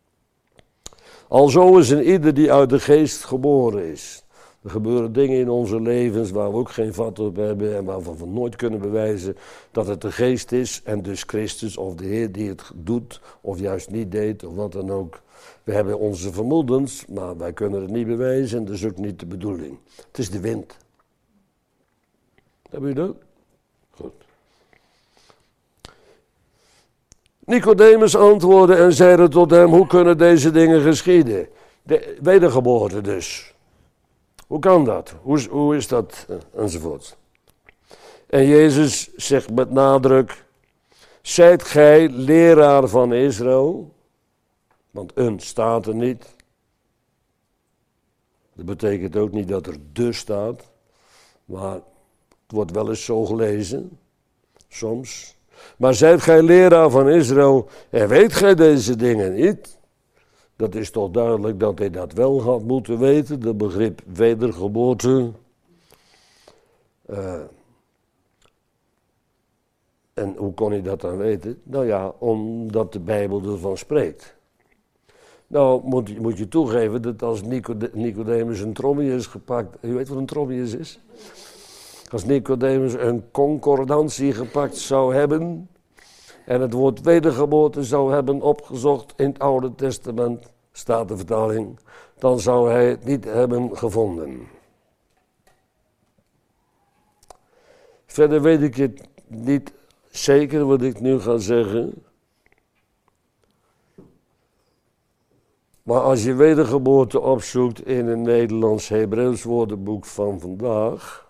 Alzo is een ieder die uit de geest geboren is. Er gebeuren dingen in onze levens waar we ook geen vat op hebben en waarvan we nooit kunnen bewijzen dat het de geest is en dus Christus of de Heer die het doet of juist niet deed of wat dan ook. We hebben onze vermoedens, maar wij kunnen het niet bewijzen en dat is ook niet de bedoeling. Het is de wind. Heb je dat? Goed. Nicodemus antwoordde en zeide tot hem, hoe kunnen deze dingen geschieden? De wedergeboorte dus. Hoe kan dat? Hoe, hoe is dat? Enzovoort. En Jezus zegt met nadruk, zijt gij leraar van Israël? Want een staat er niet. Dat betekent ook niet dat er de staat, maar het wordt wel eens zo gelezen, soms. Maar zijt gij leraar van Israël en weet gij deze dingen niet? Dat is toch duidelijk dat hij dat wel had moeten weten, de begrip wedergeboorte. Uh, en hoe kon hij dat dan weten? Nou ja, omdat de Bijbel ervan spreekt. Nou, moet je, moet je toegeven dat als Nicode- Nicodemus een trommius gepakt... U weet wat een trommius is? Als Nicodemus een concordantie gepakt zou hebben en het woord wedergeboorte zou hebben opgezocht in het Oude Testament, staat de vertaling, dan zou hij het niet hebben gevonden. Verder weet ik het niet zeker wat ik nu ga zeggen. Maar als je wedergeboorte opzoekt in een Nederlands-Hebreeuws woordenboek van vandaag,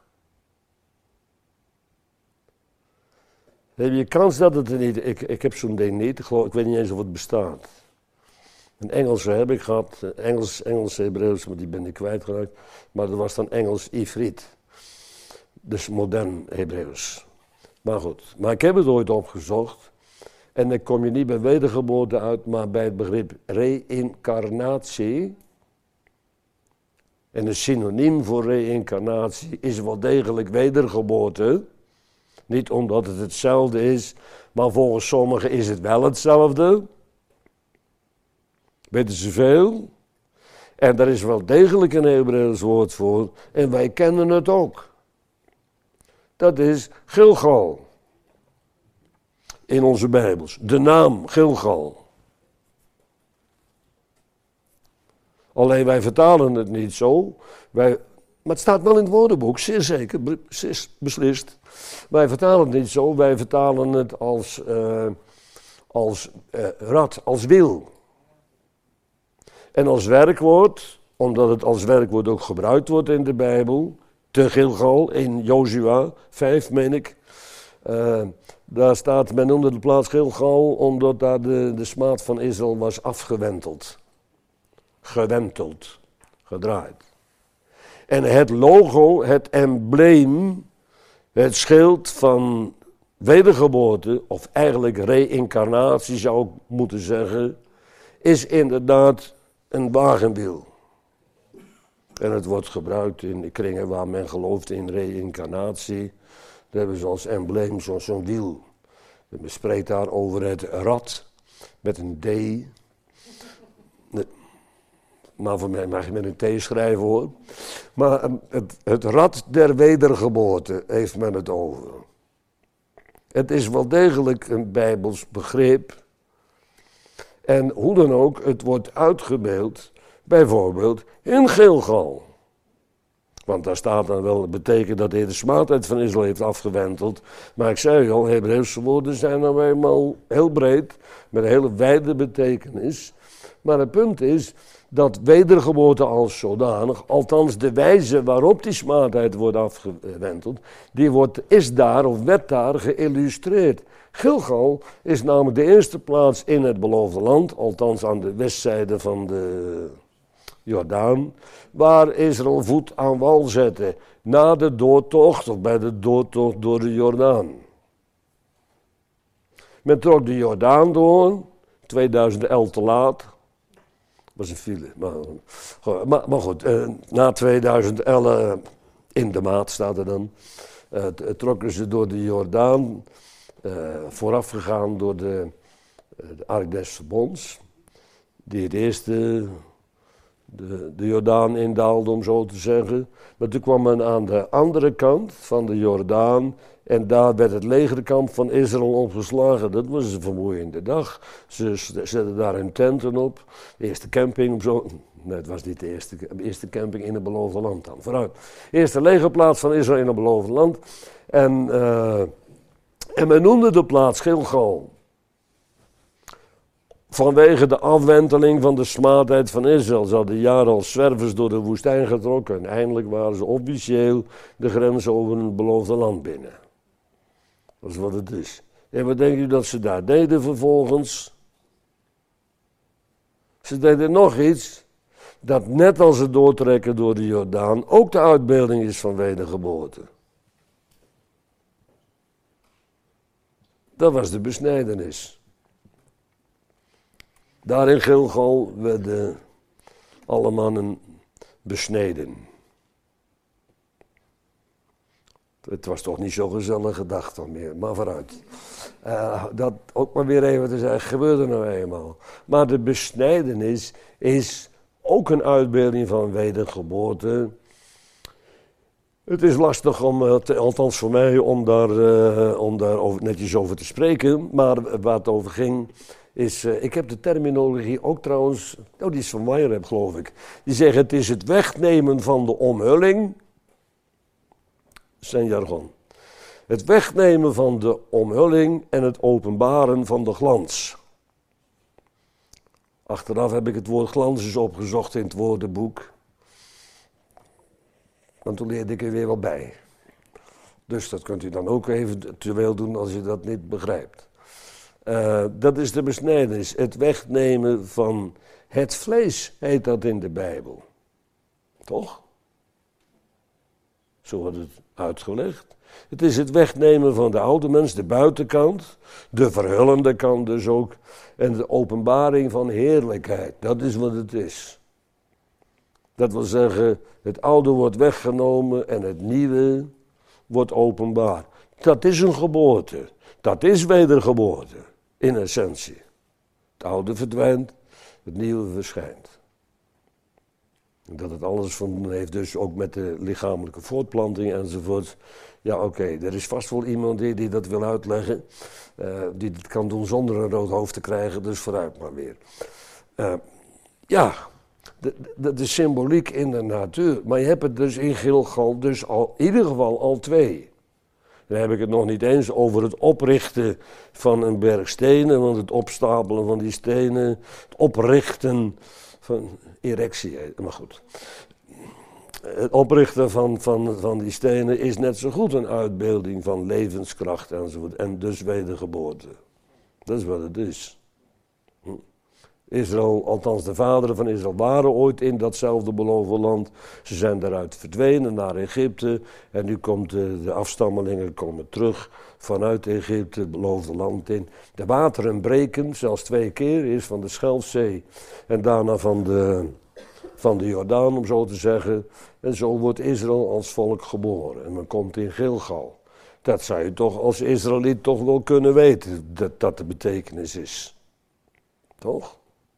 heb je kans dat het er niet... Ik, ik heb zo'n ding niet, ik, geloof, ik weet niet eens of het bestaat. Een Engelse heb ik gehad, Engels, Engels, Hebreeuws, maar die ben ik kwijtgeraakt. Maar dat was dan Engels Ivriet. Dus modern Hebreeuws. Maar goed, maar ik heb het ooit opgezocht. En dan kom je niet bij wedergeboorte uit, maar bij het begrip reïncarnatie. En een synoniem voor reïncarnatie is wel degelijk wedergeboorte. Niet omdat het hetzelfde is, maar volgens sommigen is het wel hetzelfde. Weten ze veel. En daar is wel degelijk een Hebreeuws woord voor. En wij kennen het ook. Dat is Gilgal. In onze Bijbels. De naam Gilgal. Alleen wij vertalen het niet zo. Wij, maar het staat wel in het woordenboek, zeer zeker, beslist. Wij vertalen het niet zo, wij vertalen het als, uh, als uh, rad, als wiel. En als werkwoord, omdat het als werkwoord ook gebruikt wordt in de Bijbel, te Gilgal, in Jozua vijf, meen ik. Uh, daar staat, men noemde de plaats Gilgal, omdat daar de, de smaad van Israël was afgewenteld. Gewenteld, gedraaid. En het logo, het embleem, het schild van wedergeboorte, of eigenlijk reïncarnatie zou ik moeten zeggen, is inderdaad een wagenwiel. En het wordt gebruikt in de kringen waar men gelooft in reïncarnatie. Daar hebben ze als embleem zo'n zo'n wiel. Men spreekt daar over het rad met een D. Maar voor mij mag je met een T schrijven hoor. Maar het, het rad der wedergeboorte heeft men het over. Het is wel degelijk een Bijbels begrip. En hoe dan ook, het wordt uitgebeeld, bijvoorbeeld in Gilgal. Want daar staat dan wel, dat betekent dat hij de smaadheid van Israël heeft afgewenteld. Maar ik zei al, Hebreeuwse woorden zijn nou eenmaal heel breed, met een hele wijde betekenis. Maar het punt is dat wedergeboorte als zodanig, althans de wijze waarop die smaadheid wordt afgewenteld, die wordt, is daar of werd daar geïllustreerd. Gilgal is namelijk de eerste plaats in het beloofde land, althans aan de westzijde van de Jordaan, waar Israël voet aan wal zette, na de doortocht of bij de doortocht door de Jordaan. Men trok de Jordaan door, tweeduizend elf te laat, was een file, maar, maar, maar goed, eh, na tweeduizend elf in de maat staat er dan, eh, trokken ze door de Jordaan, eh, voorafgegaan door de, de Ark des Verbonds, die het eerste de, de Jordaan indaalde, om zo te zeggen. Maar toen kwam men aan de andere kant van de Jordaan en daar werd het legerkamp van Israël opgeslagen. Dat was een vermoeiende dag. Ze zetten daar hun tenten op. De eerste camping op zo. Nee, het was niet de eerste, de eerste camping in het beloofde land dan. Vooruit. Eerste legerplaats van Israël in het beloofde land. En, uh, en men noemde de plaats Gilgal. Vanwege de afwenteling van de smaadheid van Israël. Ze hadden jaren als zwervers door de woestijn getrokken. En eindelijk waren ze officieel de grens over het beloofde land binnen. Dat is wat het is. En wat denkt u dat ze daar deden vervolgens? Ze deden nog iets. Dat net als het doortrekken door de Jordaan ook de uitbeelding is van wedergeboorte. Dat was de besnijdenis. Daar in Gilgal werden alle mannen besneden. Het was toch niet zo gezellig gedacht dan meer, maar vooruit. Uh, dat ook maar weer even te zeggen, gebeurde nou eenmaal. Maar de besnijdenis is ook een uitbeelding van wedergeboorte. Het is lastig om, te, althans voor mij, om daar, uh, om daar over, netjes over te spreken. Maar waar het over ging, is, uh, ik heb de terminologie ook trouwens, nou die is van Meyerheb geloof ik. Die zeggen het is het wegnemen van de omhulling. Zijn jargon. Het wegnemen van de omhulling en het openbaren van de glans. Achteraf heb ik het woord glans eens opgezocht in het woordenboek. Want toen leerde ik er weer wel bij. Dus dat kunt u dan ook eventueel doen als u dat niet begrijpt. Uh, dat is de besnijdenis. Het wegnemen van het vlees heet dat in de Bijbel. Toch? Zo wordt het uitgelegd. Het is het wegnemen van de oude mens, de buitenkant, de verhullende kant dus ook, en de openbaring van heerlijkheid. Dat is wat het is. Dat wil zeggen, het oude wordt weggenomen en het nieuwe wordt openbaar. Dat is een geboorte. Dat is wedergeboorte, in essentie. Het oude verdwijnt, het nieuwe verschijnt. Dat het alles van doen heeft, dus ook met de lichamelijke voortplanting enzovoort. Ja, oké, okay, er is vast wel iemand die, die dat wil uitleggen. Uh, die het kan doen zonder een rood hoofd te krijgen, dus vooruit maar weer. Uh, ja, de, de, de symboliek in de natuur. Maar je hebt het dus in Gilgal dus al, in ieder geval al twee. Dan heb ik het nog niet eens over het oprichten van een berg stenen, want het opstapelen van die stenen, het oprichten van erectie, maar goed. Het oprichten van, van, van die stenen is net zo goed een uitbeelding van levenskracht enzovoort. En dus wedergeboorte. Dat is wat het is. Hm. Israël, althans de vaderen van Israël, waren ooit in datzelfde beloofde land. Ze zijn daaruit verdwenen naar Egypte. En nu komt de, de afstammelingen komen terug vanuit Egypte, het beloofde land in. De wateren breken, zelfs twee keer, eerst van de Schelfzee en daarna van de, van de Jordaan, om zo te zeggen. En zo wordt Israël als volk geboren. En men komt in Gilgal. Dat zou je toch als Israëliet toch wel kunnen weten, dat dat de betekenis is. Toch?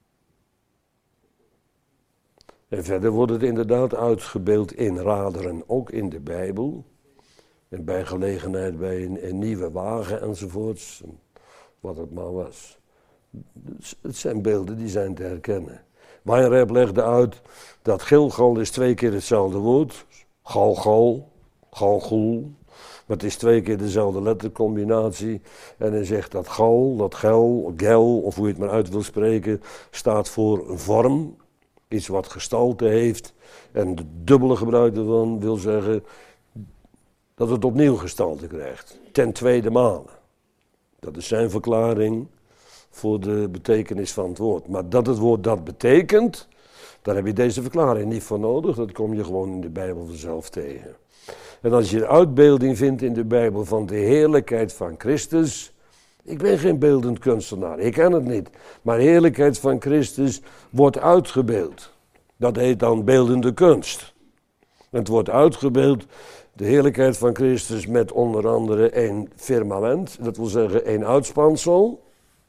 En verder wordt het inderdaad uitgebeeld in raderen, ook in de Bijbel. En bij gelegenheid bij een, een nieuwe wagen enzovoorts, wat het maar was. Dus het zijn beelden die zijn te herkennen. Weinreb legde uit dat Gilgal is twee keer hetzelfde woord. Galgal, Galgoel. Maar het is twee keer dezelfde lettercombinatie. En hij zegt dat gal, dat gel, gel, of hoe je het maar uit wil spreken, staat voor een vorm. Iets wat gestalte heeft. En de dubbele gebruik ervan wil zeggen dat het opnieuw gestalte krijgt. Ten tweede male. Dat is zijn verklaring voor de betekenis van het woord. Maar dat het woord dat betekent, daar heb je deze verklaring niet voor nodig. Dat kom je gewoon in de Bijbel vanzelf tegen. En als je een uitbeelding vindt in de Bijbel van de heerlijkheid van Christus. Ik ben geen beeldend kunstenaar, ik ken het niet. Maar de heerlijkheid van Christus wordt uitgebeeld. Dat heet dan beeldende kunst. Het wordt uitgebeeld, de heerlijkheid van Christus, met onder andere een firmament. Dat wil zeggen een uitspansel.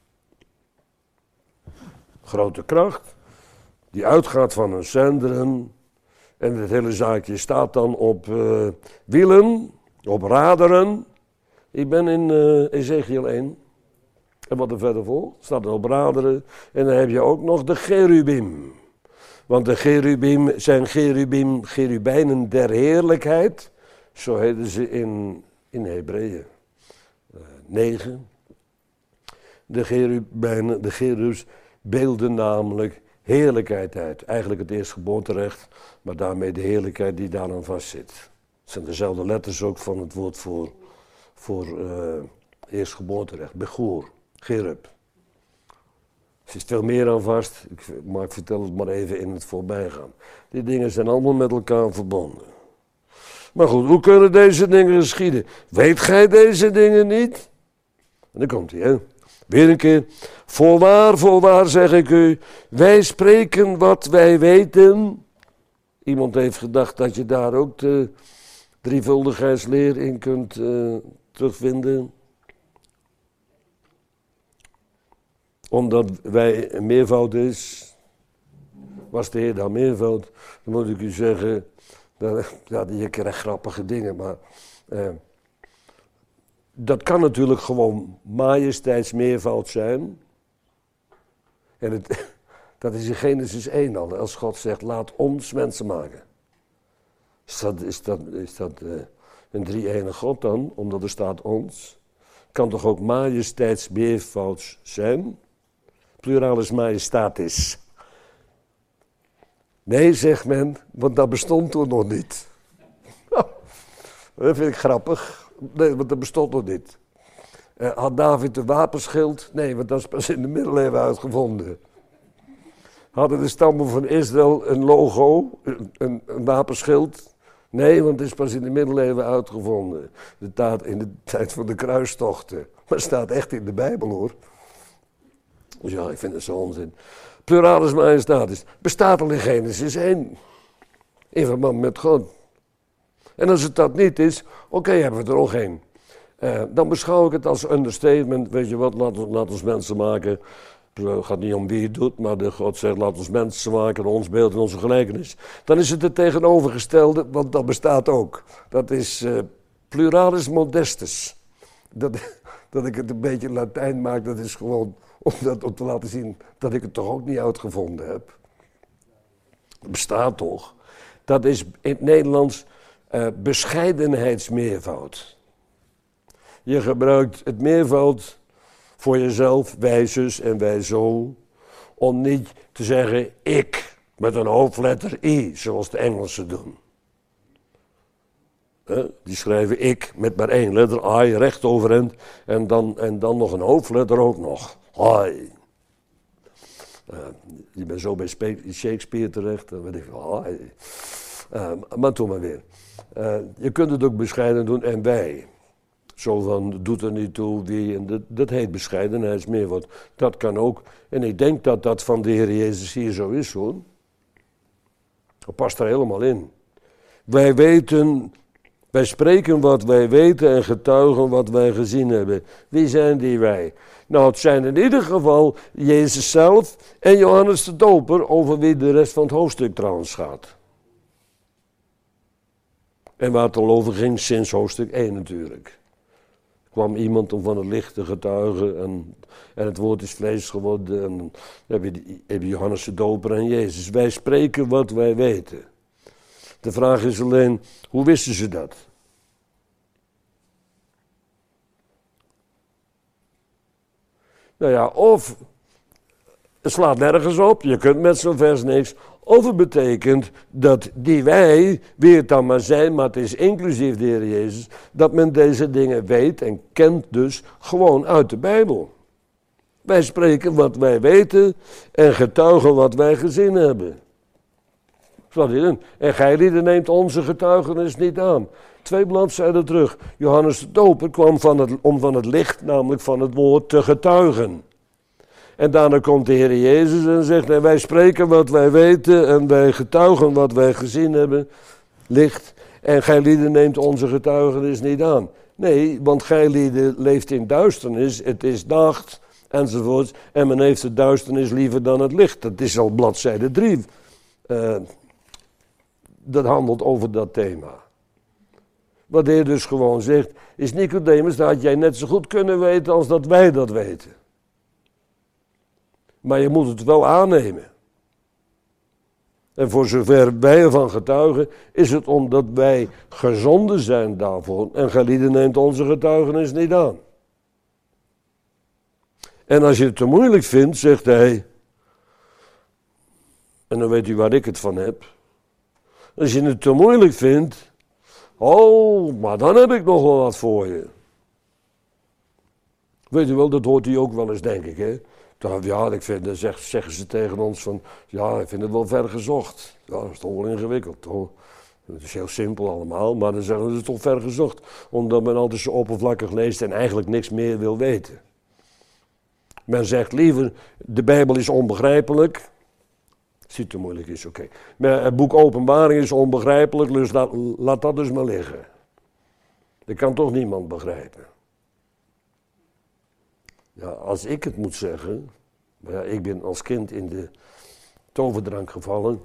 Grote kracht. Die uitgaat van een zenderen. En het hele zaakje staat dan op uh, wielen, op raderen. Ik ben in uh, Ezekiel één. En wat er verder volgt, staat er op raderen. En dan heb je ook nog de cherubim. Want de cherubim zijn cherubim, cherubijnen der heerlijkheid. Zo heten ze in, in Hebreeën uh, negen. De cherubijnen, de cherubs beelden namelijk heerlijkheid uit. Eigenlijk het eerstgeboorterecht, maar daarmee de heerlijkheid die daaraan vastzit. Het zijn dezelfde letters ook van het woord voor, voor uh, eerstgeboorterecht. Begoer, cherub. Er zit veel meer aan vast, ik, maar ik vertel het maar even in het voorbijgaan. Die dingen zijn allemaal met elkaar verbonden. Maar goed, hoe kunnen deze dingen geschieden? Weet gij deze dingen niet? En dan komt hij, hè. Weer een keer. Voorwaar, voorwaar zeg ik u, wij spreken wat wij weten. Iemand heeft gedacht dat je daar ook de drievuldigheidsleer in kunt uh, terugvinden. Omdat wij een meervoud is, was de Heer dan meervoud, dan moet ik u zeggen, dat, ja, je krijgt grappige dingen, maar uh, dat kan natuurlijk gewoon majesteitsmeervoud zijn. En het, dat is in Genesis één al, als God zegt, laat ons mensen maken. Is dat, is dat, is dat uh, een drie-enige God dan, omdat er staat ons? Kan toch ook majesteitsmeervoud zijn? Pluralis majestatis. Nee, zegt men, want dat bestond toen nog niet. Dat vind ik grappig. Nee, want dat bestond nog niet. Uh, had David een wapenschild? Nee, want dat is pas in de middeleeuwen uitgevonden. Hadden de stammen van Israël een logo, een, een, een wapenschild? Nee, want het is pas in de middeleeuwen uitgevonden. De taat in de tijd van de kruistochten. Maar het staat echt in de Bijbel, hoor. Dus ja, ik vind het zo onzin. Pluralis majestatis bestaat al in Genesis één. In verband met God. En als het dat niet is, oké, okay, hebben we er nog één. Uh, dan beschouw ik het als understatement. Weet je wat, laat, laat ons mensen maken. Het gaat niet om wie het doet, maar de God zegt, laat ons mensen maken, ons beeld en onze gelijkenis. Dan is het het tegenovergestelde, want dat bestaat ook. Dat is uh, pluralis modestus. Dat, dat ik het een beetje Latijn maak, dat is gewoon om, dat, om te laten zien dat ik het toch ook niet uitgevonden heb. Dat bestaat toch. Dat is in het Nederlands uh, bescheidenheidsmeervoud. Je gebruikt het meervoud voor jezelf, wij zus en wij zo, om niet te zeggen ik, met een hoofdletter I, zoals de Engelsen doen. He, die schrijven ik met maar één letter, I, recht overeind, en dan, en dan nog een hoofdletter ook nog, I. Uh, je bent zo bij Shakespeare terecht, dan weet ik wel. Uh, maar toen maar weer. Uh, je kunt het ook bescheiden doen en wij. Zo van, doet er niet toe wie, en dat, dat heet bescheidenheidsmeerwoord. Dat kan ook. En ik denk dat dat van de Heer Jezus hier zo is, hoor. Dat past er helemaal in. Wij weten, wij spreken wat wij weten en getuigen wat wij gezien hebben. Wie zijn die wij? Nou, het zijn in ieder geval Jezus zelf en Johannes de Doper, over wie de rest van het hoofdstuk trouwens gaat. En waar het al over ging, sinds hoofdstuk één natuurlijk. Er kwam iemand om van het licht te getuigen en, en het woord is vlees geworden. En dan heb je, heb je Johannes de Doper en Jezus. Wij spreken wat wij weten. De vraag is alleen, hoe wisten ze dat? Nou ja, of het slaat nergens op, je kunt met zo'n vers niks. Of het betekent dat die wij, wie het dan maar zijn, maar het is inclusief de Heer Jezus, dat men deze dingen weet en kent dus gewoon uit de Bijbel. Wij spreken wat wij weten en getuigen wat wij gezien hebben. Wat is het? En gijlieden neemt onze getuigenis niet aan. Twee bladzijden terug. Johannes de Doper kwam van het, om van het licht, namelijk van het woord, te getuigen. En daarna komt de Heer Jezus en zegt, en wij spreken wat wij weten en wij getuigen wat wij gezien hebben, licht. En gijlieden neemt onze getuigenis niet aan. Nee, want gijlieden leeft in duisternis, het is nacht, enzovoort. En men heeft de duisternis liever dan het licht. Dat is al bladzijde drie. Uh, dat handelt over dat thema. Wat de Heer dus gewoon zegt, is Nicodemus, dat had jij net zo goed kunnen weten als dat wij dat weten. Maar je moet het wel aannemen. En voor zover wij ervan getuigen, is het omdat wij gezonden zijn daarvoor. En gijlieden neemt onze getuigenis niet aan. En als je het te moeilijk vindt, zegt hij, en dan weet u waar ik het van heb. Als je het te moeilijk vindt, oh, maar dan heb ik nog wel wat voor je. Weet u wel, dat hoort u ook wel eens, denk ik, hè. Ja, ik vind, dan zeggen ze tegen ons van, ja, ik vind het wel ver gezocht. Ja, dat is toch wel ingewikkeld, toch? Het is heel simpel allemaal, maar dan zeggen ze het is toch ver gezocht. Omdat men altijd zo oppervlakkig leest en eigenlijk niks meer wil weten. Men zegt liever, de Bijbel is onbegrijpelijk. Als het te moeilijk is, oké. Okay. Maar het boek Openbaring is onbegrijpelijk, dus laat, laat dat dus maar liggen. Dat kan toch niemand begrijpen. Ja, als ik het moet zeggen, maar ja, ik ben als kind in de toverdrank gevallen.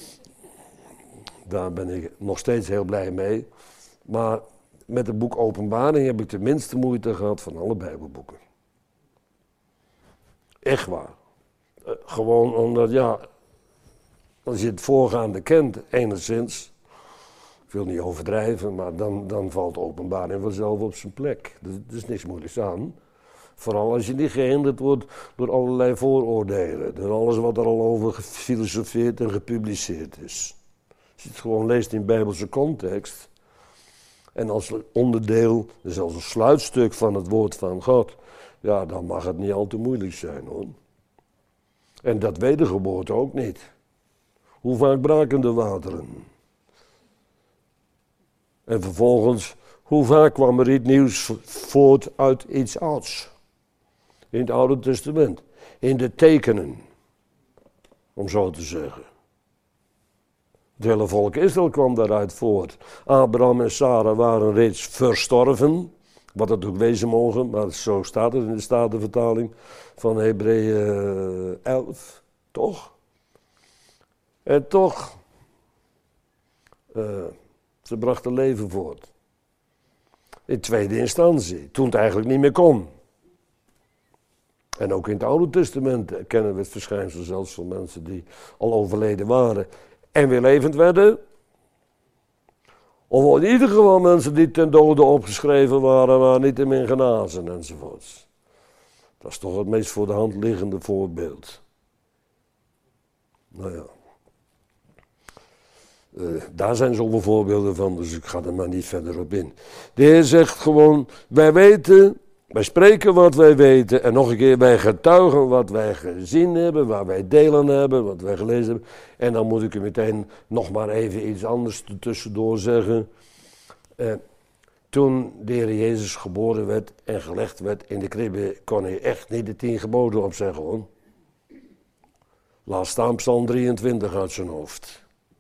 Daar ben ik nog steeds heel blij mee. Maar met het boek Openbaring heb ik de minste moeite gehad van alle Bijbelboeken. Echt waar. Uh, gewoon omdat, ja, als je het voorgaande kent, enigszins, ik wil niet overdrijven, maar dan, dan valt Openbaring vanzelf op zijn plek. Er, er is niks moeilijks aan. Vooral als je niet gehinderd wordt door allerlei vooroordelen. Door alles wat er al over gefilosofeerd en gepubliceerd is. Als je het gewoon leest in Bijbelse context. En als onderdeel, dus als een sluitstuk van het woord van God. Ja, dan mag het niet al te moeilijk zijn, hoor. En dat wedergeboorte ook niet. Hoe vaak braken de wateren? En vervolgens, hoe vaak kwam er iets nieuws voort uit iets ouds? In het Oude Testament. In de tekenen. Om zo te zeggen. Het hele volk Israël kwam daaruit voort. Abraham en Sarah waren reeds verstorven. Wat het ook wezen mogen. Maar zo staat het in de Statenvertaling van Hebreeën elf. Toch? En toch. Uh, ze brachten leven voort. In tweede instantie. Toen het eigenlijk niet meer kon. En ook in het Oude Testament kennen we het verschijnsel zelfs van mensen die al overleden waren en weer levend werden. Of in ieder geval mensen die ten dode opgeschreven waren, maar niet meer genazen enzovoorts. Dat is toch het meest voor de hand liggende voorbeeld. Nou ja. Uh, daar zijn zoveel voorbeelden van, dus ik ga er maar niet verder op in. De Heer zegt gewoon, wij weten Wij spreken wat wij weten en nog een keer wij getuigen wat wij gezien hebben, waar wij delen hebben, wat wij gelezen hebben. En dan moet ik u meteen nog maar even iets anders tussendoor zeggen. Uh, toen de Heer Jezus geboren werd en gelegd werd in de kribbe, kon hij echt niet de tien geboden opzeggen hoor. Laat staan Psalm drieëntwintig uit zijn hoofd.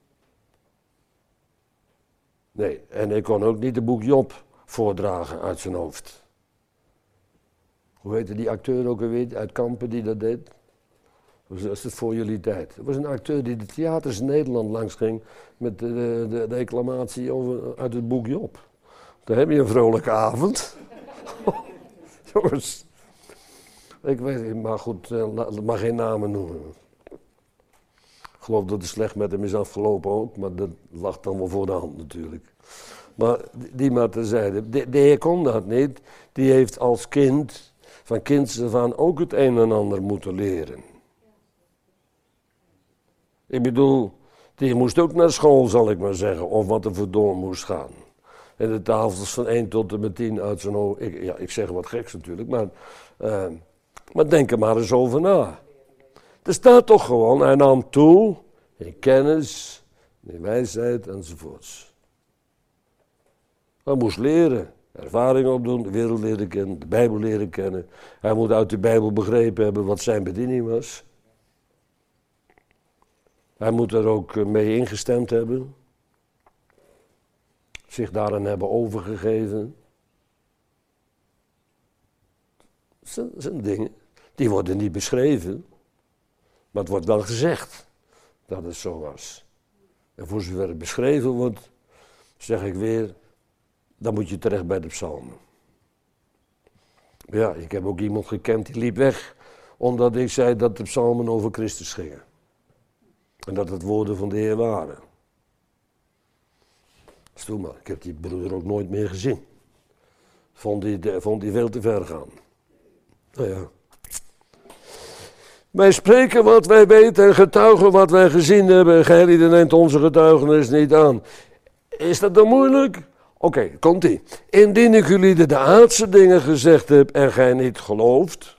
Nee, en hij kon ook niet het boek Job voordragen uit zijn hoofd. Hoe heette die acteur ook alweer uit Kampen die dat deed? Dat is het voor jullie tijd. Er was een acteur die de theaters in Nederland langs ging met de, de, de reclamatie over, uit het boek Job. Dan heb je een vrolijke avond. Jongens, ik weet niet, maar goed, laat maar geen namen noemen. Ik geloof dat het slecht met hem is afgelopen ook, maar dat lag dan wel voor de hand natuurlijk. Maar die maar terzijde, de, de heer kon dat niet. Die heeft als kind, van kinds af aan ook het een en ander moeten leren. Ik bedoel, die moest ook naar school, zal ik maar zeggen, of wat er voor door moest gaan. En de tafels van één tot en met tien uit zijn hoofd. Ik, ja, ik zeg wat geks natuurlijk, maar, uh, maar denk er maar eens over na. Er staat toch gewoon, hij nam toe in kennis, in wijsheid enzovoorts. Hij moest leren, ervaring opdoen, de wereld leren kennen, de Bijbel leren kennen. Hij moet uit de Bijbel begrepen hebben wat zijn bediening was. Hij moet er ook mee ingestemd hebben. Zich daaraan hebben overgegeven. Dat zijn, dat zijn dingen, die worden niet beschreven. Maar het wordt wel gezegd dat het zo was. En voor zover het beschreven wordt, zeg ik weer, dan moet je terecht bij de psalmen. Ja, ik heb ook iemand gekend die liep weg, omdat ik zei dat de psalmen over Christus gingen. En dat het woorden van de Heer waren. Stoel maar, ik heb die broeder ook nooit meer gezien. Vond hij, vond hij veel te ver gaan. Nou ja. Wij spreken wat wij weten en getuigen wat wij gezien hebben. En gij neemt onze getuigenis niet aan. Is dat dan moeilijk? Oké, okay, komt-ie. Indien ik jullie de aardse dingen gezegd heb en gij niet gelooft.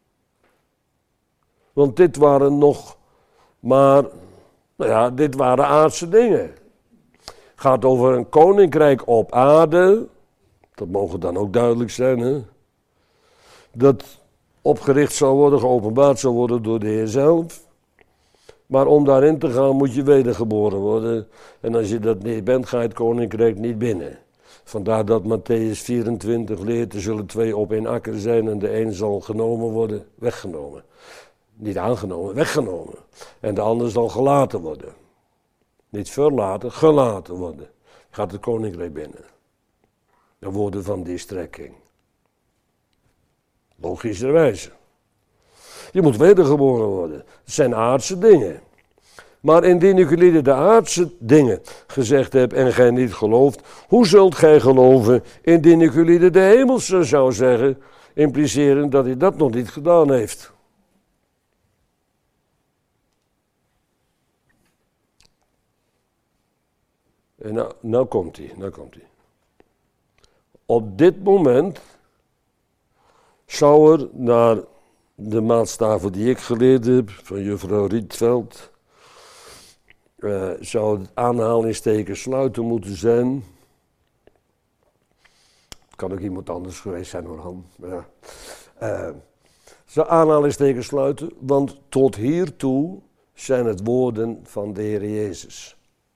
Want dit waren nog maar, nou ja, dit waren aardse dingen. Gaat over een koninkrijk op aarde. Dat mogen dan ook duidelijk zijn, hè. Dat opgericht zal worden, geopenbaard zal worden door de Heer zelf. Maar om daarin te gaan moet je wedergeboren worden. En als je dat niet bent, ga je het koninkrijk niet binnen. Vandaar dat Matthäus vierentwintig leert, er zullen twee op één akker zijn en de een zal genomen worden, weggenomen. Niet aangenomen, weggenomen. En de ander zal gelaten worden. Niet verlaten, gelaten worden. Gaat het koninkrijk binnen. De woorden van die strekking. Logischerwijze. Je moet wedergeboren worden. Het zijn aardse dingen. Maar indien ik jullie de aardse dingen gezegd heb en gij niet gelooft, hoe zult gij geloven indien ik jullie de hemelse zou zeggen, impliceren dat hij dat nog niet gedaan heeft? En nou, nou komt hij, nou komt hij. Op dit moment zou er naar de maatstaven die ik geleerd heb van juffrouw Rietveld, uh, zou het aanhalingsteken sluiten moeten zijn. Het kan ook iemand anders geweest zijn hoor, Han. Ja. Uh, zou aanhalingsteken sluiten, want tot hiertoe zijn het woorden van de Heer Jezus.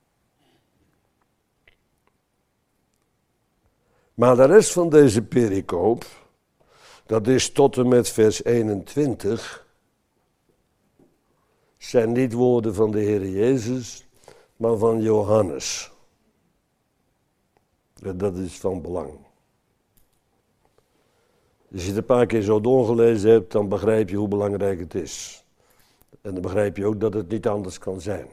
Maar de rest van deze pericoop, dat is tot en met vers eenentwintig, zijn niet woorden van de Heer Jezus, maar van Johannes. En dat is van belang. Als je het een paar keer zo doorgelezen hebt, dan begrijp je hoe belangrijk het is. En dan begrijp je ook dat het niet anders kan zijn.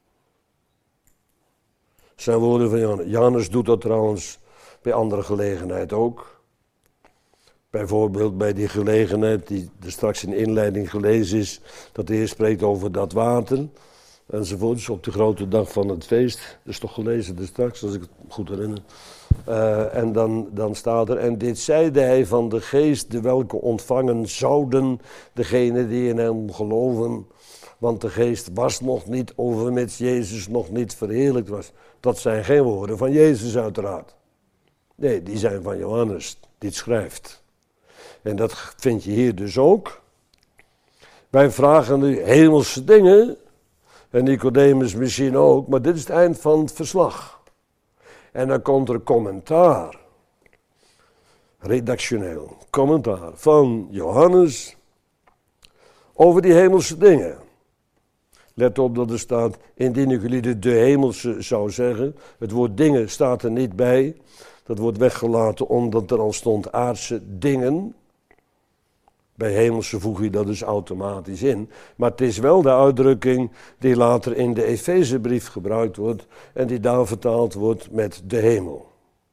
Het zijn woorden van Johannes. Johannes doet dat trouwens bij andere gelegenheid ook. Bijvoorbeeld bij die gelegenheid die er straks in de inleiding gelezen is, dat de Heer spreekt over dat water. enzovoorts, op de grote dag van het feest. Dat is toch gelezen dus straks, als ik het goed herinner. Uh, en dan, dan staat er, en dit zeide hij van de geest, de welke ontvangen zouden degene die in hem geloven. Want de geest was nog niet overmits Jezus nog niet verheerlijkt was. Dat zijn geen woorden van Jezus uiteraard. Nee, die zijn van Johannes, die het schrijft. En dat vind je hier dus ook. Wij vragen nu hemelse dingen. En Nicodemus misschien ook, maar dit is het eind van het verslag. En dan komt er commentaar. Redactioneel commentaar van Johannes over die hemelse dingen. Let op dat er staat, indien ik jullie de hemelse zou zeggen. Het woord dingen staat er niet bij. Dat wordt weggelaten omdat er al stond aardse dingen. Bij hemelse voeg je dat dus automatisch in. Maar het is wel de uitdrukking die later in de Efezebrief gebruikt wordt. En die daar vertaald wordt met de hemel.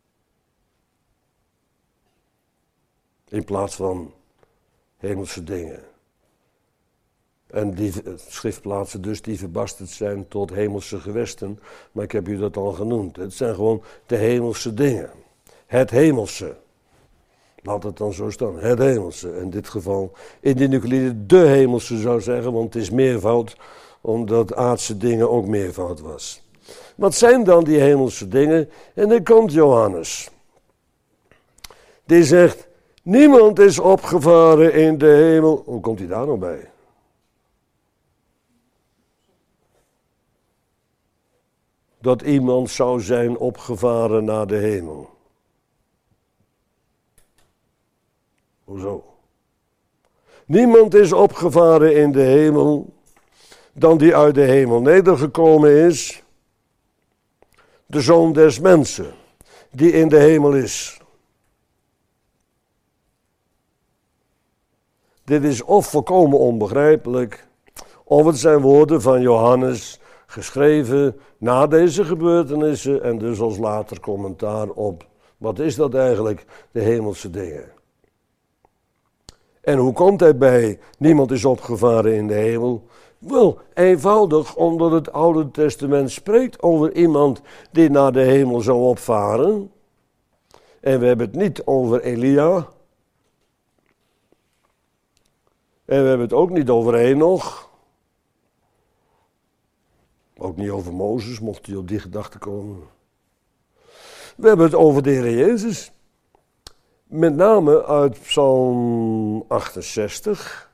In plaats van hemelse dingen. En die schriftplaatsen dus die verbasterd zijn tot hemelse gewesten. Maar ik heb u dat al genoemd. Het zijn gewoon de hemelse dingen. Het hemelse. Laat het dan zo staan. Het hemelse. In dit geval, indien ik jullie de hemelse zou zeggen, want het is meervoud, omdat aardse dingen ook meervoud was. Wat zijn dan die hemelse dingen? En dan komt Johannes. Die zegt, niemand is opgevaren in de hemel. Hoe komt hij daar nou bij? Dat iemand zou zijn opgevaren naar de hemel. Hoezo? Niemand is opgevaren in de hemel dan die uit de hemel nedergekomen is. De Zoon des Mensen, die in de hemel is. Dit is of volkomen onbegrijpelijk, of het zijn woorden van Johannes, geschreven na deze gebeurtenissen en dus als later commentaar op. Wat is dat eigenlijk, de hemelse dingen? En hoe komt hij bij, niemand is opgevaren in de hemel? Wel, eenvoudig omdat het Oude Testament spreekt over iemand die naar de hemel zou opvaren. En we hebben het niet over Elia. En we hebben het ook niet over Henoch. Ook niet over Mozes, mocht hij op die gedachte komen. We hebben het over de Heer Jezus. Met name uit Psalm achtenzestig.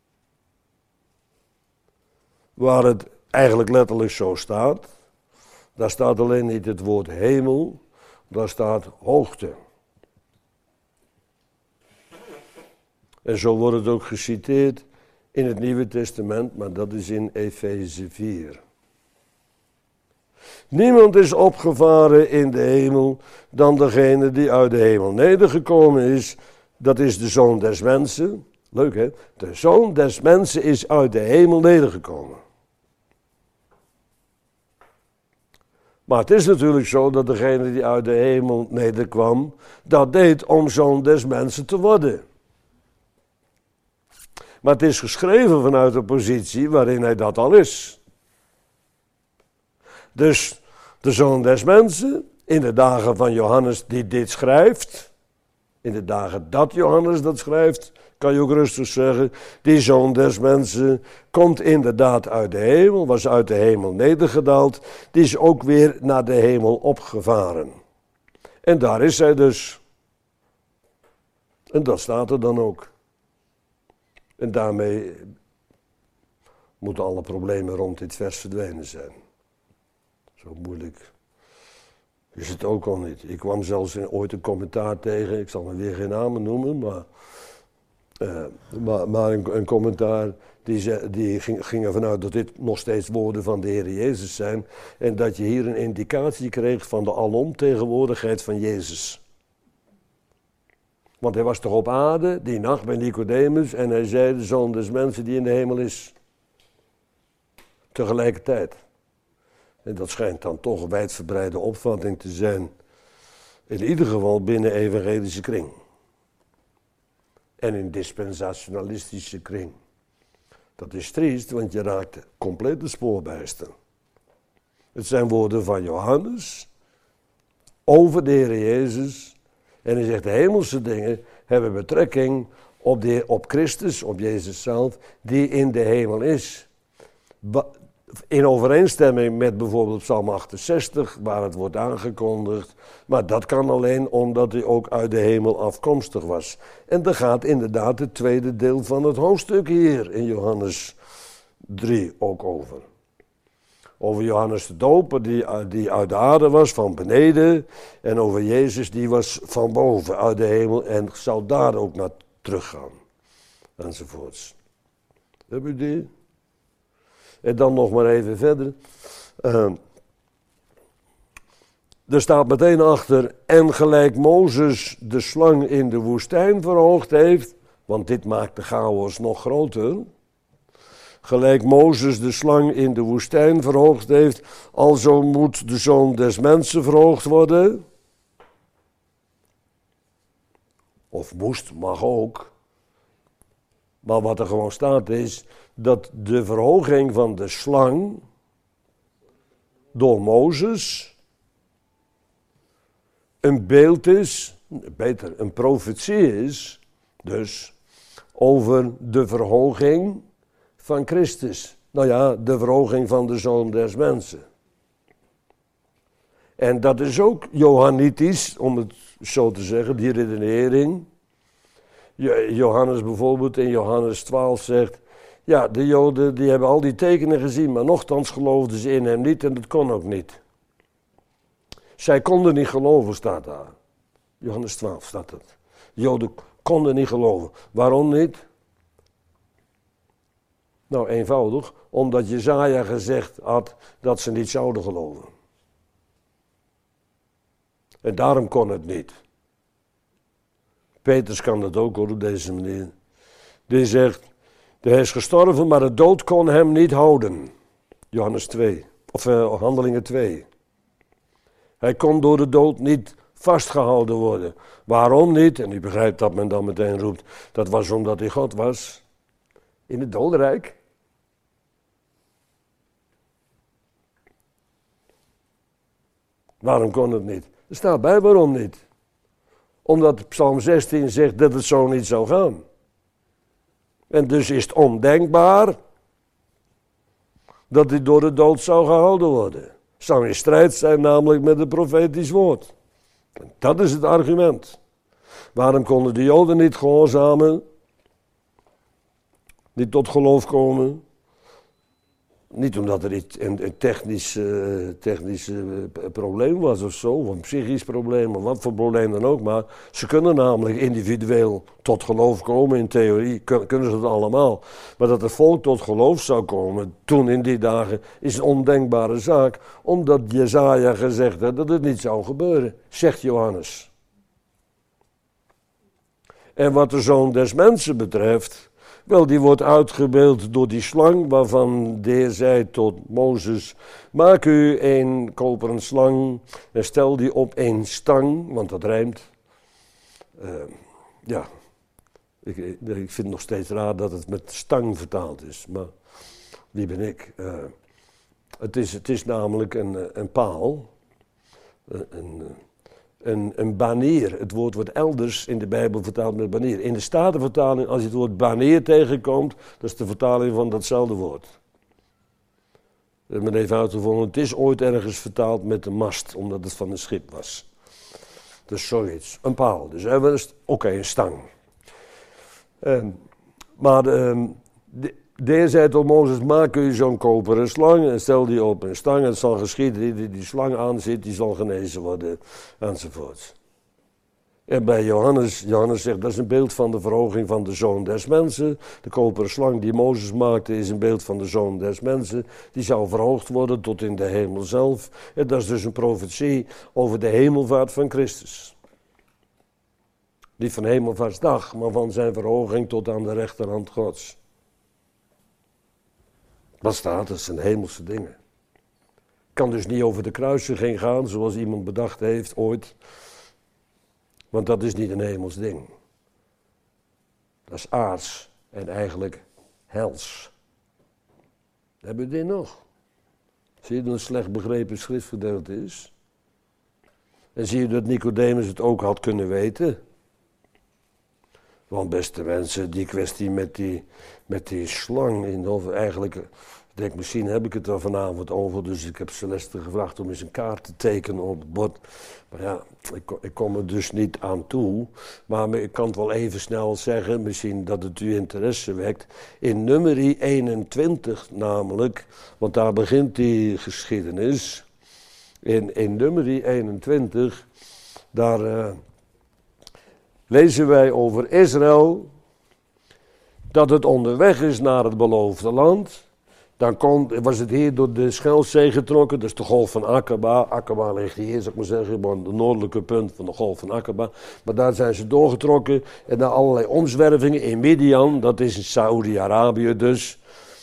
Waar het eigenlijk letterlijk zo staat. Daar staat alleen niet het woord hemel. Daar staat hoogte. En zo wordt het ook geciteerd in het Nieuwe Testament. Maar dat is in Efeze vier. Niemand is opgevaren in de hemel dan degene die uit de hemel nedergekomen is. Dat is de Zoon des Mensen. Leuk hè? De Zoon des Mensen is uit de hemel nedergekomen. Maar het is natuurlijk zo dat degene die uit de hemel nederkwam, dat deed om Zoon des Mensen te worden. Maar het is geschreven vanuit een positie waarin hij dat al is. Dus de Zoon des Mensen, in de dagen van Johannes die dit schrijft, in de dagen dat Johannes dat schrijft, kan je ook rustig zeggen, die Zoon des Mensen komt inderdaad uit de hemel, was uit de hemel nedergedaald, die is ook weer naar de hemel opgevaren. En daar is hij dus. En dat staat er dan ook. En daarmee moeten alle problemen rond dit vers verdwenen zijn. Zo moeilijk is het ook al niet. Ik kwam zelfs in, ooit een commentaar tegen, ik zal maar weer geen namen noemen, maar, uh, maar, maar een, een commentaar die, ze, die ging, ging ervan uit dat dit nog steeds woorden van de Heer Jezus zijn en dat je hier een indicatie kreeg van de alomtegenwoordigheid van Jezus. Want hij was toch op aarde, die nacht bij Nicodemus, en hij zei, de Zoon des Mensen die in de hemel is. Tegelijkertijd. En dat schijnt dan toch een wijdverbreide opvatting te zijn. In ieder geval binnen evangelische kring. En in dispensationalistische kring. Dat is triest, want je raakt compleet de spoorbijster. Het zijn woorden van Johannes over de Heer Jezus. En hij zegt, de hemelse dingen hebben betrekking op, de, op Christus, op Jezus zelf, die in de hemel is. In overeenstemming met bijvoorbeeld Psalm achtenzestig, waar het wordt aangekondigd. Maar dat kan alleen omdat hij ook uit de hemel afkomstig was. En daar gaat inderdaad het tweede deel van het hoofdstuk hier in Johannes drie ook over. Over Johannes de Doper, die, die uit de aarde was, van beneden. En over Jezus, die was van boven, uit de hemel. En zal daar ook naar teruggaan. Enzovoorts. Heb je die? En dan nog maar even verder. Uh, er staat meteen achter. En gelijk Mozes de slang in de woestijn verhoogd heeft. Want dit maakt de chaos nog groter. Gelijk Mozes de slang in de woestijn verhoogd heeft. Alzo moet de Zoon des Mensen verhoogd worden. Of moest, mag ook. Maar wat er gewoon staat is dat de verhoging van de slang door Mozes een beeld is, beter een profetie is, dus over de verhoging van Christus. Nou ja, de verhoging van de Zoon des Mensen. En dat is ook Johannitisch, om het zo te zeggen, die redenering. Johannes bijvoorbeeld in Johannes twaalf zegt, ja, de Joden die hebben al die tekenen gezien, maar nochtans geloofden ze in hem niet en dat kon ook niet. Zij konden niet geloven, staat daar. Johannes twaalf staat het. De Joden konden niet geloven. Waarom niet? Nou, eenvoudig, omdat Jesaja gezegd had dat ze niet zouden geloven. En daarom kon het niet. Petrus kan dat ook hoor, op deze manier. Die zegt, hij is gestorven, maar de dood kon hem niet houden. Johannes twee, of uh, Handelingen twee. Hij kon door de dood niet vastgehouden worden. Waarom niet? En u begrijpt dat men dan meteen roept, dat was omdat hij God was. In het dodenrijk. Waarom kon het niet? Er staat bij waarom niet. Omdat Psalm zestien zegt dat het zo niet zou gaan. En dus is het ondenkbaar dat hij door de dood zou gehouden worden. Zou in strijd zijn namelijk met het profetisch woord. En dat is het argument. Waarom konden de Joden niet gehoorzamen? Niet tot geloof komen? Niet omdat er een, een technisch, uh, technisch uh, probleem was of zo, of een psychisch probleem, of wat voor probleem dan ook. Maar ze kunnen namelijk individueel tot geloof komen, in theorie kun, kunnen ze dat allemaal. Maar dat het volk tot geloof zou komen, toen in die dagen, is een ondenkbare zaak. Omdat Jesaja gezegd had dat het niet zou gebeuren, zegt Johannes. En wat de Zoon des Mensen betreft, wel, die wordt uitgebeeld door die slang, waarvan de Heer zei tot Mozes, maak u een koperen slang en stel die op een stang, want dat rijmt. Uh, ja, ik, ik vind het nog steeds raar dat het met stang vertaald is, maar wie ben ik? Uh, het, is, het is namelijk een, een paal, een... een Een, een banier. Het woord wordt elders in de Bijbel vertaald met banier. In de Statenvertaling, als je het woord banier tegenkomt, dat is de vertaling van datzelfde woord. Ik heb me even uitgevonden, het is ooit ergens vertaald met de mast, omdat het van een schip was. Dus zoiets. Een paal. Dus oké, okay, een stang. Uh, maar uh, de, de Heer zei tot Mozes, maak u zo'n koperen slang en stel die op een stang. En het zal geschieden, die die, die slang aanzit, die zal genezen worden, enzovoort. En bij Johannes, Johannes zegt, dat is een beeld van de verhoging van de Zoon des Mensen. De koperen slang die Mozes maakte is een beeld van de Zoon des Mensen. Die zal verhoogd worden tot in de hemel zelf. En dat is dus een profetie over de hemelvaart van Christus. Niet van hemelvaartsdag, maar van zijn verhoging tot aan de rechterhand Gods. Dat staat, dat zijn hemelse dingen. Kan dus niet over de kruisiging gaan, zoals iemand bedacht heeft ooit. Want dat is niet een hemels ding. Dat is aards en eigenlijk hels. Hebben we dit nog? Zie je dat een slecht begrepen schriftgedeelte is? En zie je dat Nicodemus het ook had kunnen weten? Want beste mensen, die kwestie met die, met die slang, in, of eigenlijk, ik denk misschien heb ik het er vanavond over, dus ik heb Celeste gevraagd om eens een kaart te tekenen op het bord. Maar ja, ik, ik kom er dus niet aan toe. Maar ik kan het wel even snel zeggen, misschien dat het u interesse wekt. In nummerie eenentwintig namelijk, want daar begint die geschiedenis. In, in nummerie eenentwintig, daar uh, lezen wij over Israël, dat het onderweg is naar het beloofde land. Dan kon, was het hier door de Schelfzee getrokken, dus de golf van Akaba. Akaba ligt hier, zou ik maar zeggen, gewoon het noordelijke punt van de golf van Akaba. Maar daar zijn ze doorgetrokken en naar allerlei omzwervingen in Midian, dat is in Saoedi-Arabië dus.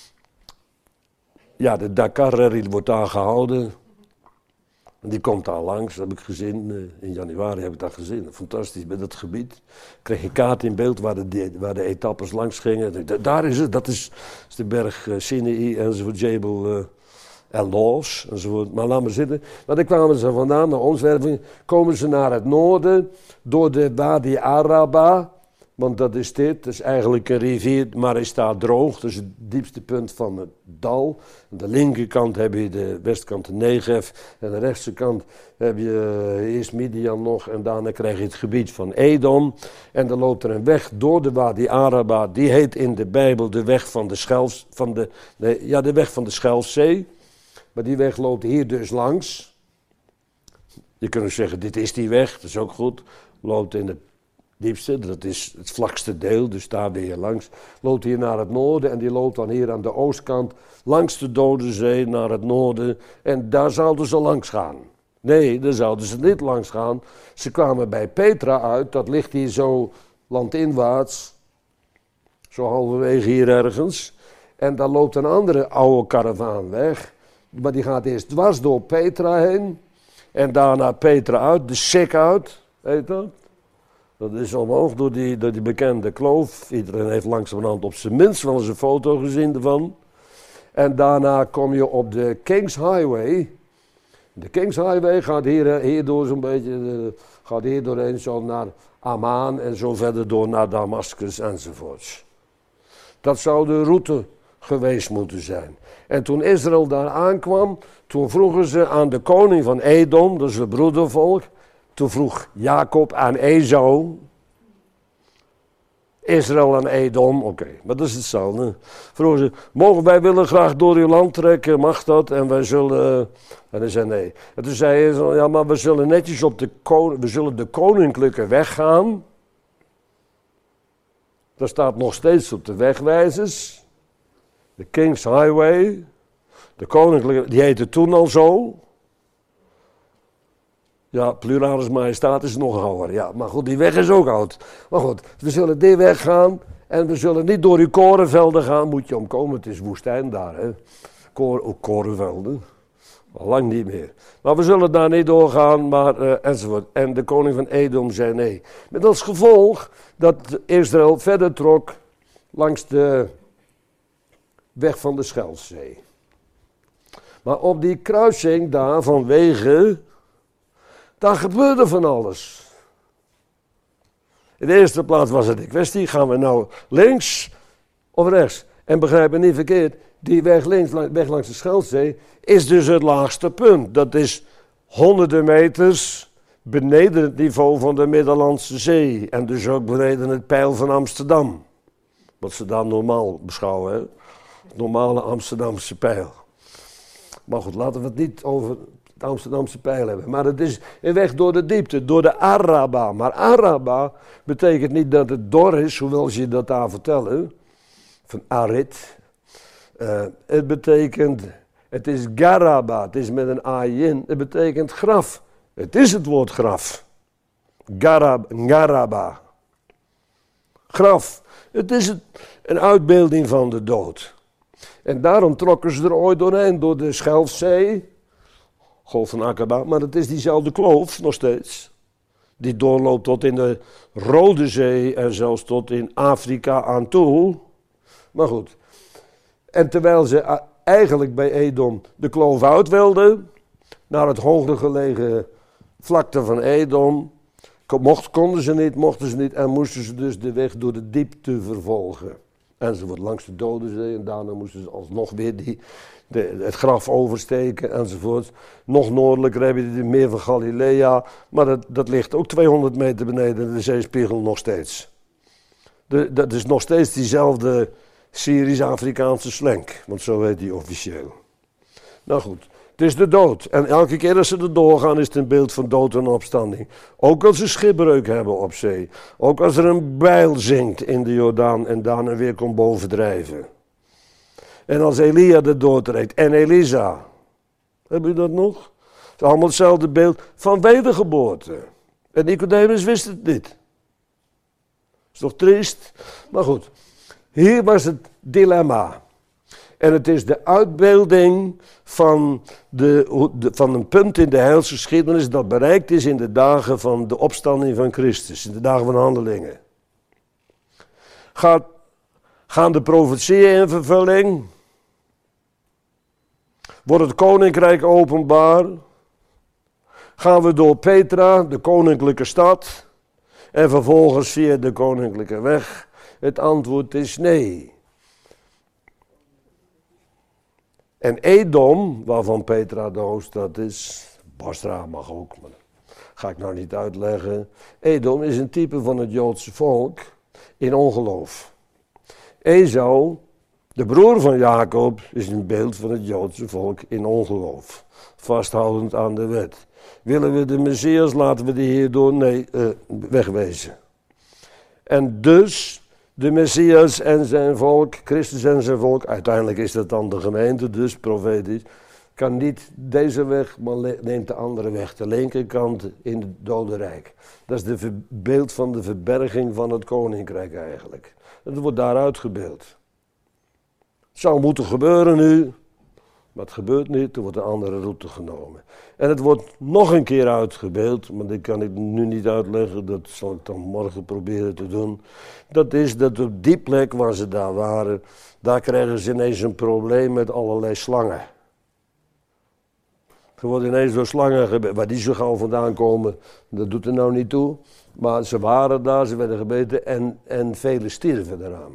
Ja, de Dakar Rally wordt daar gehouden. Die komt daar langs, dat heb ik gezien. In januari heb ik dat gezien. Fantastisch, bij dat gebied. Ik kreeg een kaart in beeld waar de, waar de etappes langs gingen. Daar is het, dat is, is de berg uh, Sinai enzovoort, Jebel uh, El Los enzovoort. Maar laat maar zitten. Maar daar kwamen ze vandaan, naar omzwerving. Komen ze naar het noorden, door de Wadi Araba. Want dat is dit, dat is eigenlijk een rivier, maar hij staat droog. Dat is het diepste punt van het dal. Aan de linkerkant heb je de westkant de Negev. En aan de rechtse kant heb je eerst Midian nog. En daarna krijg je het gebied van Edom. En dan loopt er een weg door de Wadi Araba. Die heet in de Bijbel de weg van de Schelf, van de, nee, ja, de weg van de Schelfzee. Maar die weg loopt hier dus langs. Je kunt ook zeggen, dit is die weg, dat is ook goed. Loopt in de diepste, dat is het vlakste deel, dus daar weer langs. Loopt hier naar het noorden en die loopt dan hier aan de oostkant langs de Dode Zee naar het noorden. En daar zouden ze langs gaan. Nee, daar zouden ze niet langs gaan. Ze kwamen bij Petra uit, dat ligt hier zo landinwaarts. Zo halverwege hier ergens. En daar loopt een andere oude karavaan weg. Maar die gaat eerst dwars door Petra heen. En daarna Petra uit, de Sik uit, weet je dat? Dat is omhoog door die, door die bekende kloof. Iedereen heeft langzamerhand op zijn minst wel eens een foto gezien ervan. En daarna kom je op de King's Highway. De King's Highway gaat hier, hierdoor zo'n beetje, gaat hier doorheen zo naar Amman en zo verder door naar Damascus enzovoorts. Dat zou de route geweest moeten zijn. En toen Israël daar aankwam, toen vroegen ze aan de koning van Edom, dat is het broedervolk. Toen vroeg Jacob aan Esau, Israël en Edom, oké, okay, maar dat is hetzelfde. Vroegen ze, mogen wij willen graag door uw land trekken, mag dat? En wij zullen, en hij zei nee. En toen zei Israël, ja, maar we zullen netjes op de, we zullen de koninklijke weg gaan. Dat staat nog steeds op de wegwijzers. De King's Highway. De koninklijke, die heette toen al zo. Ja, pluralis majestatis is nog ouder. Ja, maar goed, die weg is ook oud. Maar goed, we zullen die weg gaan. En we zullen niet door uw korenvelden gaan. Moet je omkomen, het is woestijn daar. Hè. Koren, ook korenvelden. Al lang niet meer. Maar we zullen daar niet doorgaan, maar uh, enzovoort. En de koning van Edom zei nee. Met als gevolg dat Israël verder trok langs de weg van de Schelfzee. Maar op die kruising daar vanwege, daar gebeurde van alles. In de eerste plaats was het de kwestie, gaan we nou links of rechts? En begrijp me niet verkeerd, die weg, links, weg langs de Schelfzee is dus het laagste punt. Dat is honderden meters beneden het niveau van de Middellandse Zee. En dus ook beneden het Peil van Amsterdam. Wat ze daar normaal beschouwen, hè? Het normale Amsterdamse Peil. Maar goed, laten we het niet over het Amsterdamse Peil hebben. Maar het is een weg door de diepte, door de Araba. Maar Araba betekent niet dat het dor is, hoewel ze je dat daar vertellen. Van Arid. Uh, het betekent, het is Garaba, het is met een ayin. Het betekent graf. Het is het woord graf. Garab, Garaba. Graf. Het is het, een uitbeelding van de dood. En daarom trokken ze er ooit doorheen, door de Schelfzee, Golf van Akaba, maar het is diezelfde kloof nog steeds. Die doorloopt tot in de Rode Zee en zelfs tot in Afrika aan toe. Maar goed. En terwijl ze eigenlijk bij Edom de kloof uit wilden, naar het hoger gelegen vlakte van Edom. Mocht, konden ze niet, mochten ze niet en moesten ze dus de weg door de diepte vervolgen. Enzovoort, langs de Dodenzee en daarna moesten ze alsnog weer die, de, het graf oversteken enzovoort. Nog noordelijker heb je het meer van Galilea, maar dat, dat ligt ook tweehonderd meter beneden de zeespiegel nog steeds. De, dat is nog steeds diezelfde Syrisch-Afrikaanse slenk, want zo heet die officieel. Nou goed. Het is de dood. En elke keer als ze er doorgaan is het een beeld van dood en opstanding. Ook als ze schipbreuk hebben op zee. Ook als er een bijl zinkt in de Jordaan en daarna weer komt bovendrijven. En als Elia er doortrekt en Elisa. Heb je dat nog? Het is allemaal hetzelfde beeld van wedergeboorte. En Nicodemus wist het niet. Is toch triest? Maar goed. Hier was het dilemma. En het is de uitbeelding van, de, de, van een punt in de heilsgeschiedenis dat bereikt is in de dagen van de opstanding van Christus, in de dagen van Handelingen. Gaat, gaan de profetieën in vervulling? Wordt het koninkrijk openbaar? Gaan we door Petra, de koninklijke stad, en vervolgens via de koninklijke weg? Het antwoord is nee. En Edom, waarvan Petra de hoofdstad is, Bosra mag ook, maar dat ga ik nou niet uitleggen. Edom is een type van het Joodse volk in ongeloof. Esau, de broer van Jacob, is een beeld van het Joodse volk in ongeloof. Vasthoudend aan de wet. Willen we de Messias, laten we die hierdoor nee, uh, wegwezen. En dus de Messias en zijn volk, Christus en zijn volk, uiteindelijk is dat dan de gemeente, dus profetisch, kan niet deze weg, maar neemt de andere weg, de linkerkant in het dodenrijk. Dat is de beeld van de verberging van het koninkrijk eigenlijk. Dat wordt daar uitgebeeld. Het zou moeten gebeuren nu, maar het gebeurt niet, er wordt een andere route genomen. En het wordt nog een keer uitgebeeld, maar dat kan ik nu niet uitleggen, dat zal ik dan morgen proberen te doen. Dat is dat op die plek waar ze daar waren, daar krijgen ze ineens een probleem met allerlei slangen. Er worden ineens door slangen gebeten, waar die zo gauw vandaan komen, dat doet er nou niet toe. Maar ze waren daar, ze werden gebeten en, en velen stierven eraan.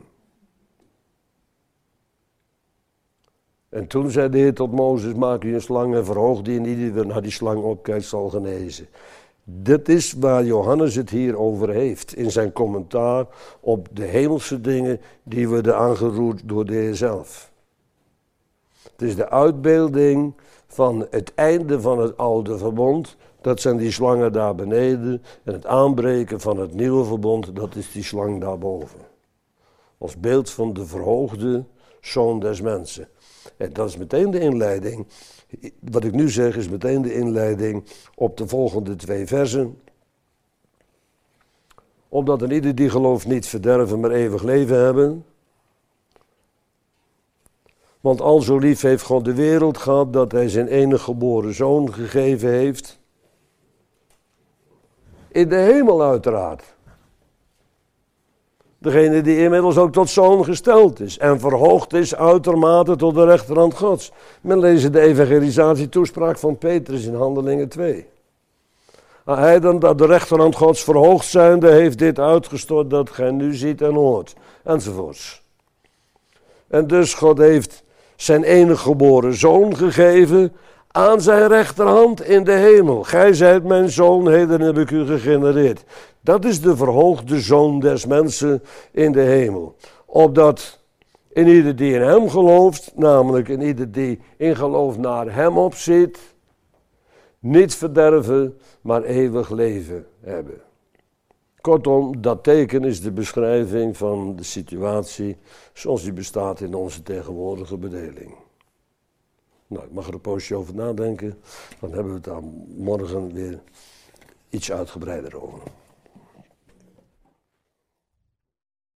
En toen zei de Heer tot Mozes, maak u een slang en verhoog die en ieder naar die slang opkijkt zal genezen. Dit is waar Johannes het hier over heeft in zijn commentaar op de hemelse dingen die worden aangeroerd door de Heer zelf. Het is de uitbeelding van het einde van het oude verbond, dat zijn die slangen daar beneden, en het aanbreken van het nieuwe verbond, dat is die slang daarboven. Als beeld van de verhoogde Zoon des mensen. En dat is meteen de inleiding. Wat ik nu zeg is meteen de inleiding op de volgende twee versen. Opdat een ieder die gelooft niet verderven, maar eeuwig leven hebben. Want al zo lief heeft God de wereld gehad, dat hij zijn enige geboren zoon gegeven heeft. In de hemel uiteraard. Degene die inmiddels ook tot zoon gesteld is en verhoogd is uitermate tot de rechterhand Gods. Men leest de evangelisatietoespraak van Petrus in Handelingen twee. Hij dan dat de rechterhand Gods verhoogd zijnde heeft dit uitgestort dat gij nu ziet en hoort. Enzovoorts. En dus God heeft zijn enige geboren zoon gegeven aan zijn rechterhand in de hemel. Gij zijt mijn zoon, heden heb ik u gegenereerd. Dat is de verhoogde zoon des mensen in de hemel. Opdat in ieder die in hem gelooft, namelijk in ieder die in geloof naar hem opziet, niet verderven, maar eeuwig leven hebben. Kortom, dat teken is de beschrijving van de situatie zoals die bestaat in onze tegenwoordige bedeling. Nou, ik mag er een poosje over nadenken, dan hebben we het daar morgen weer iets uitgebreider over.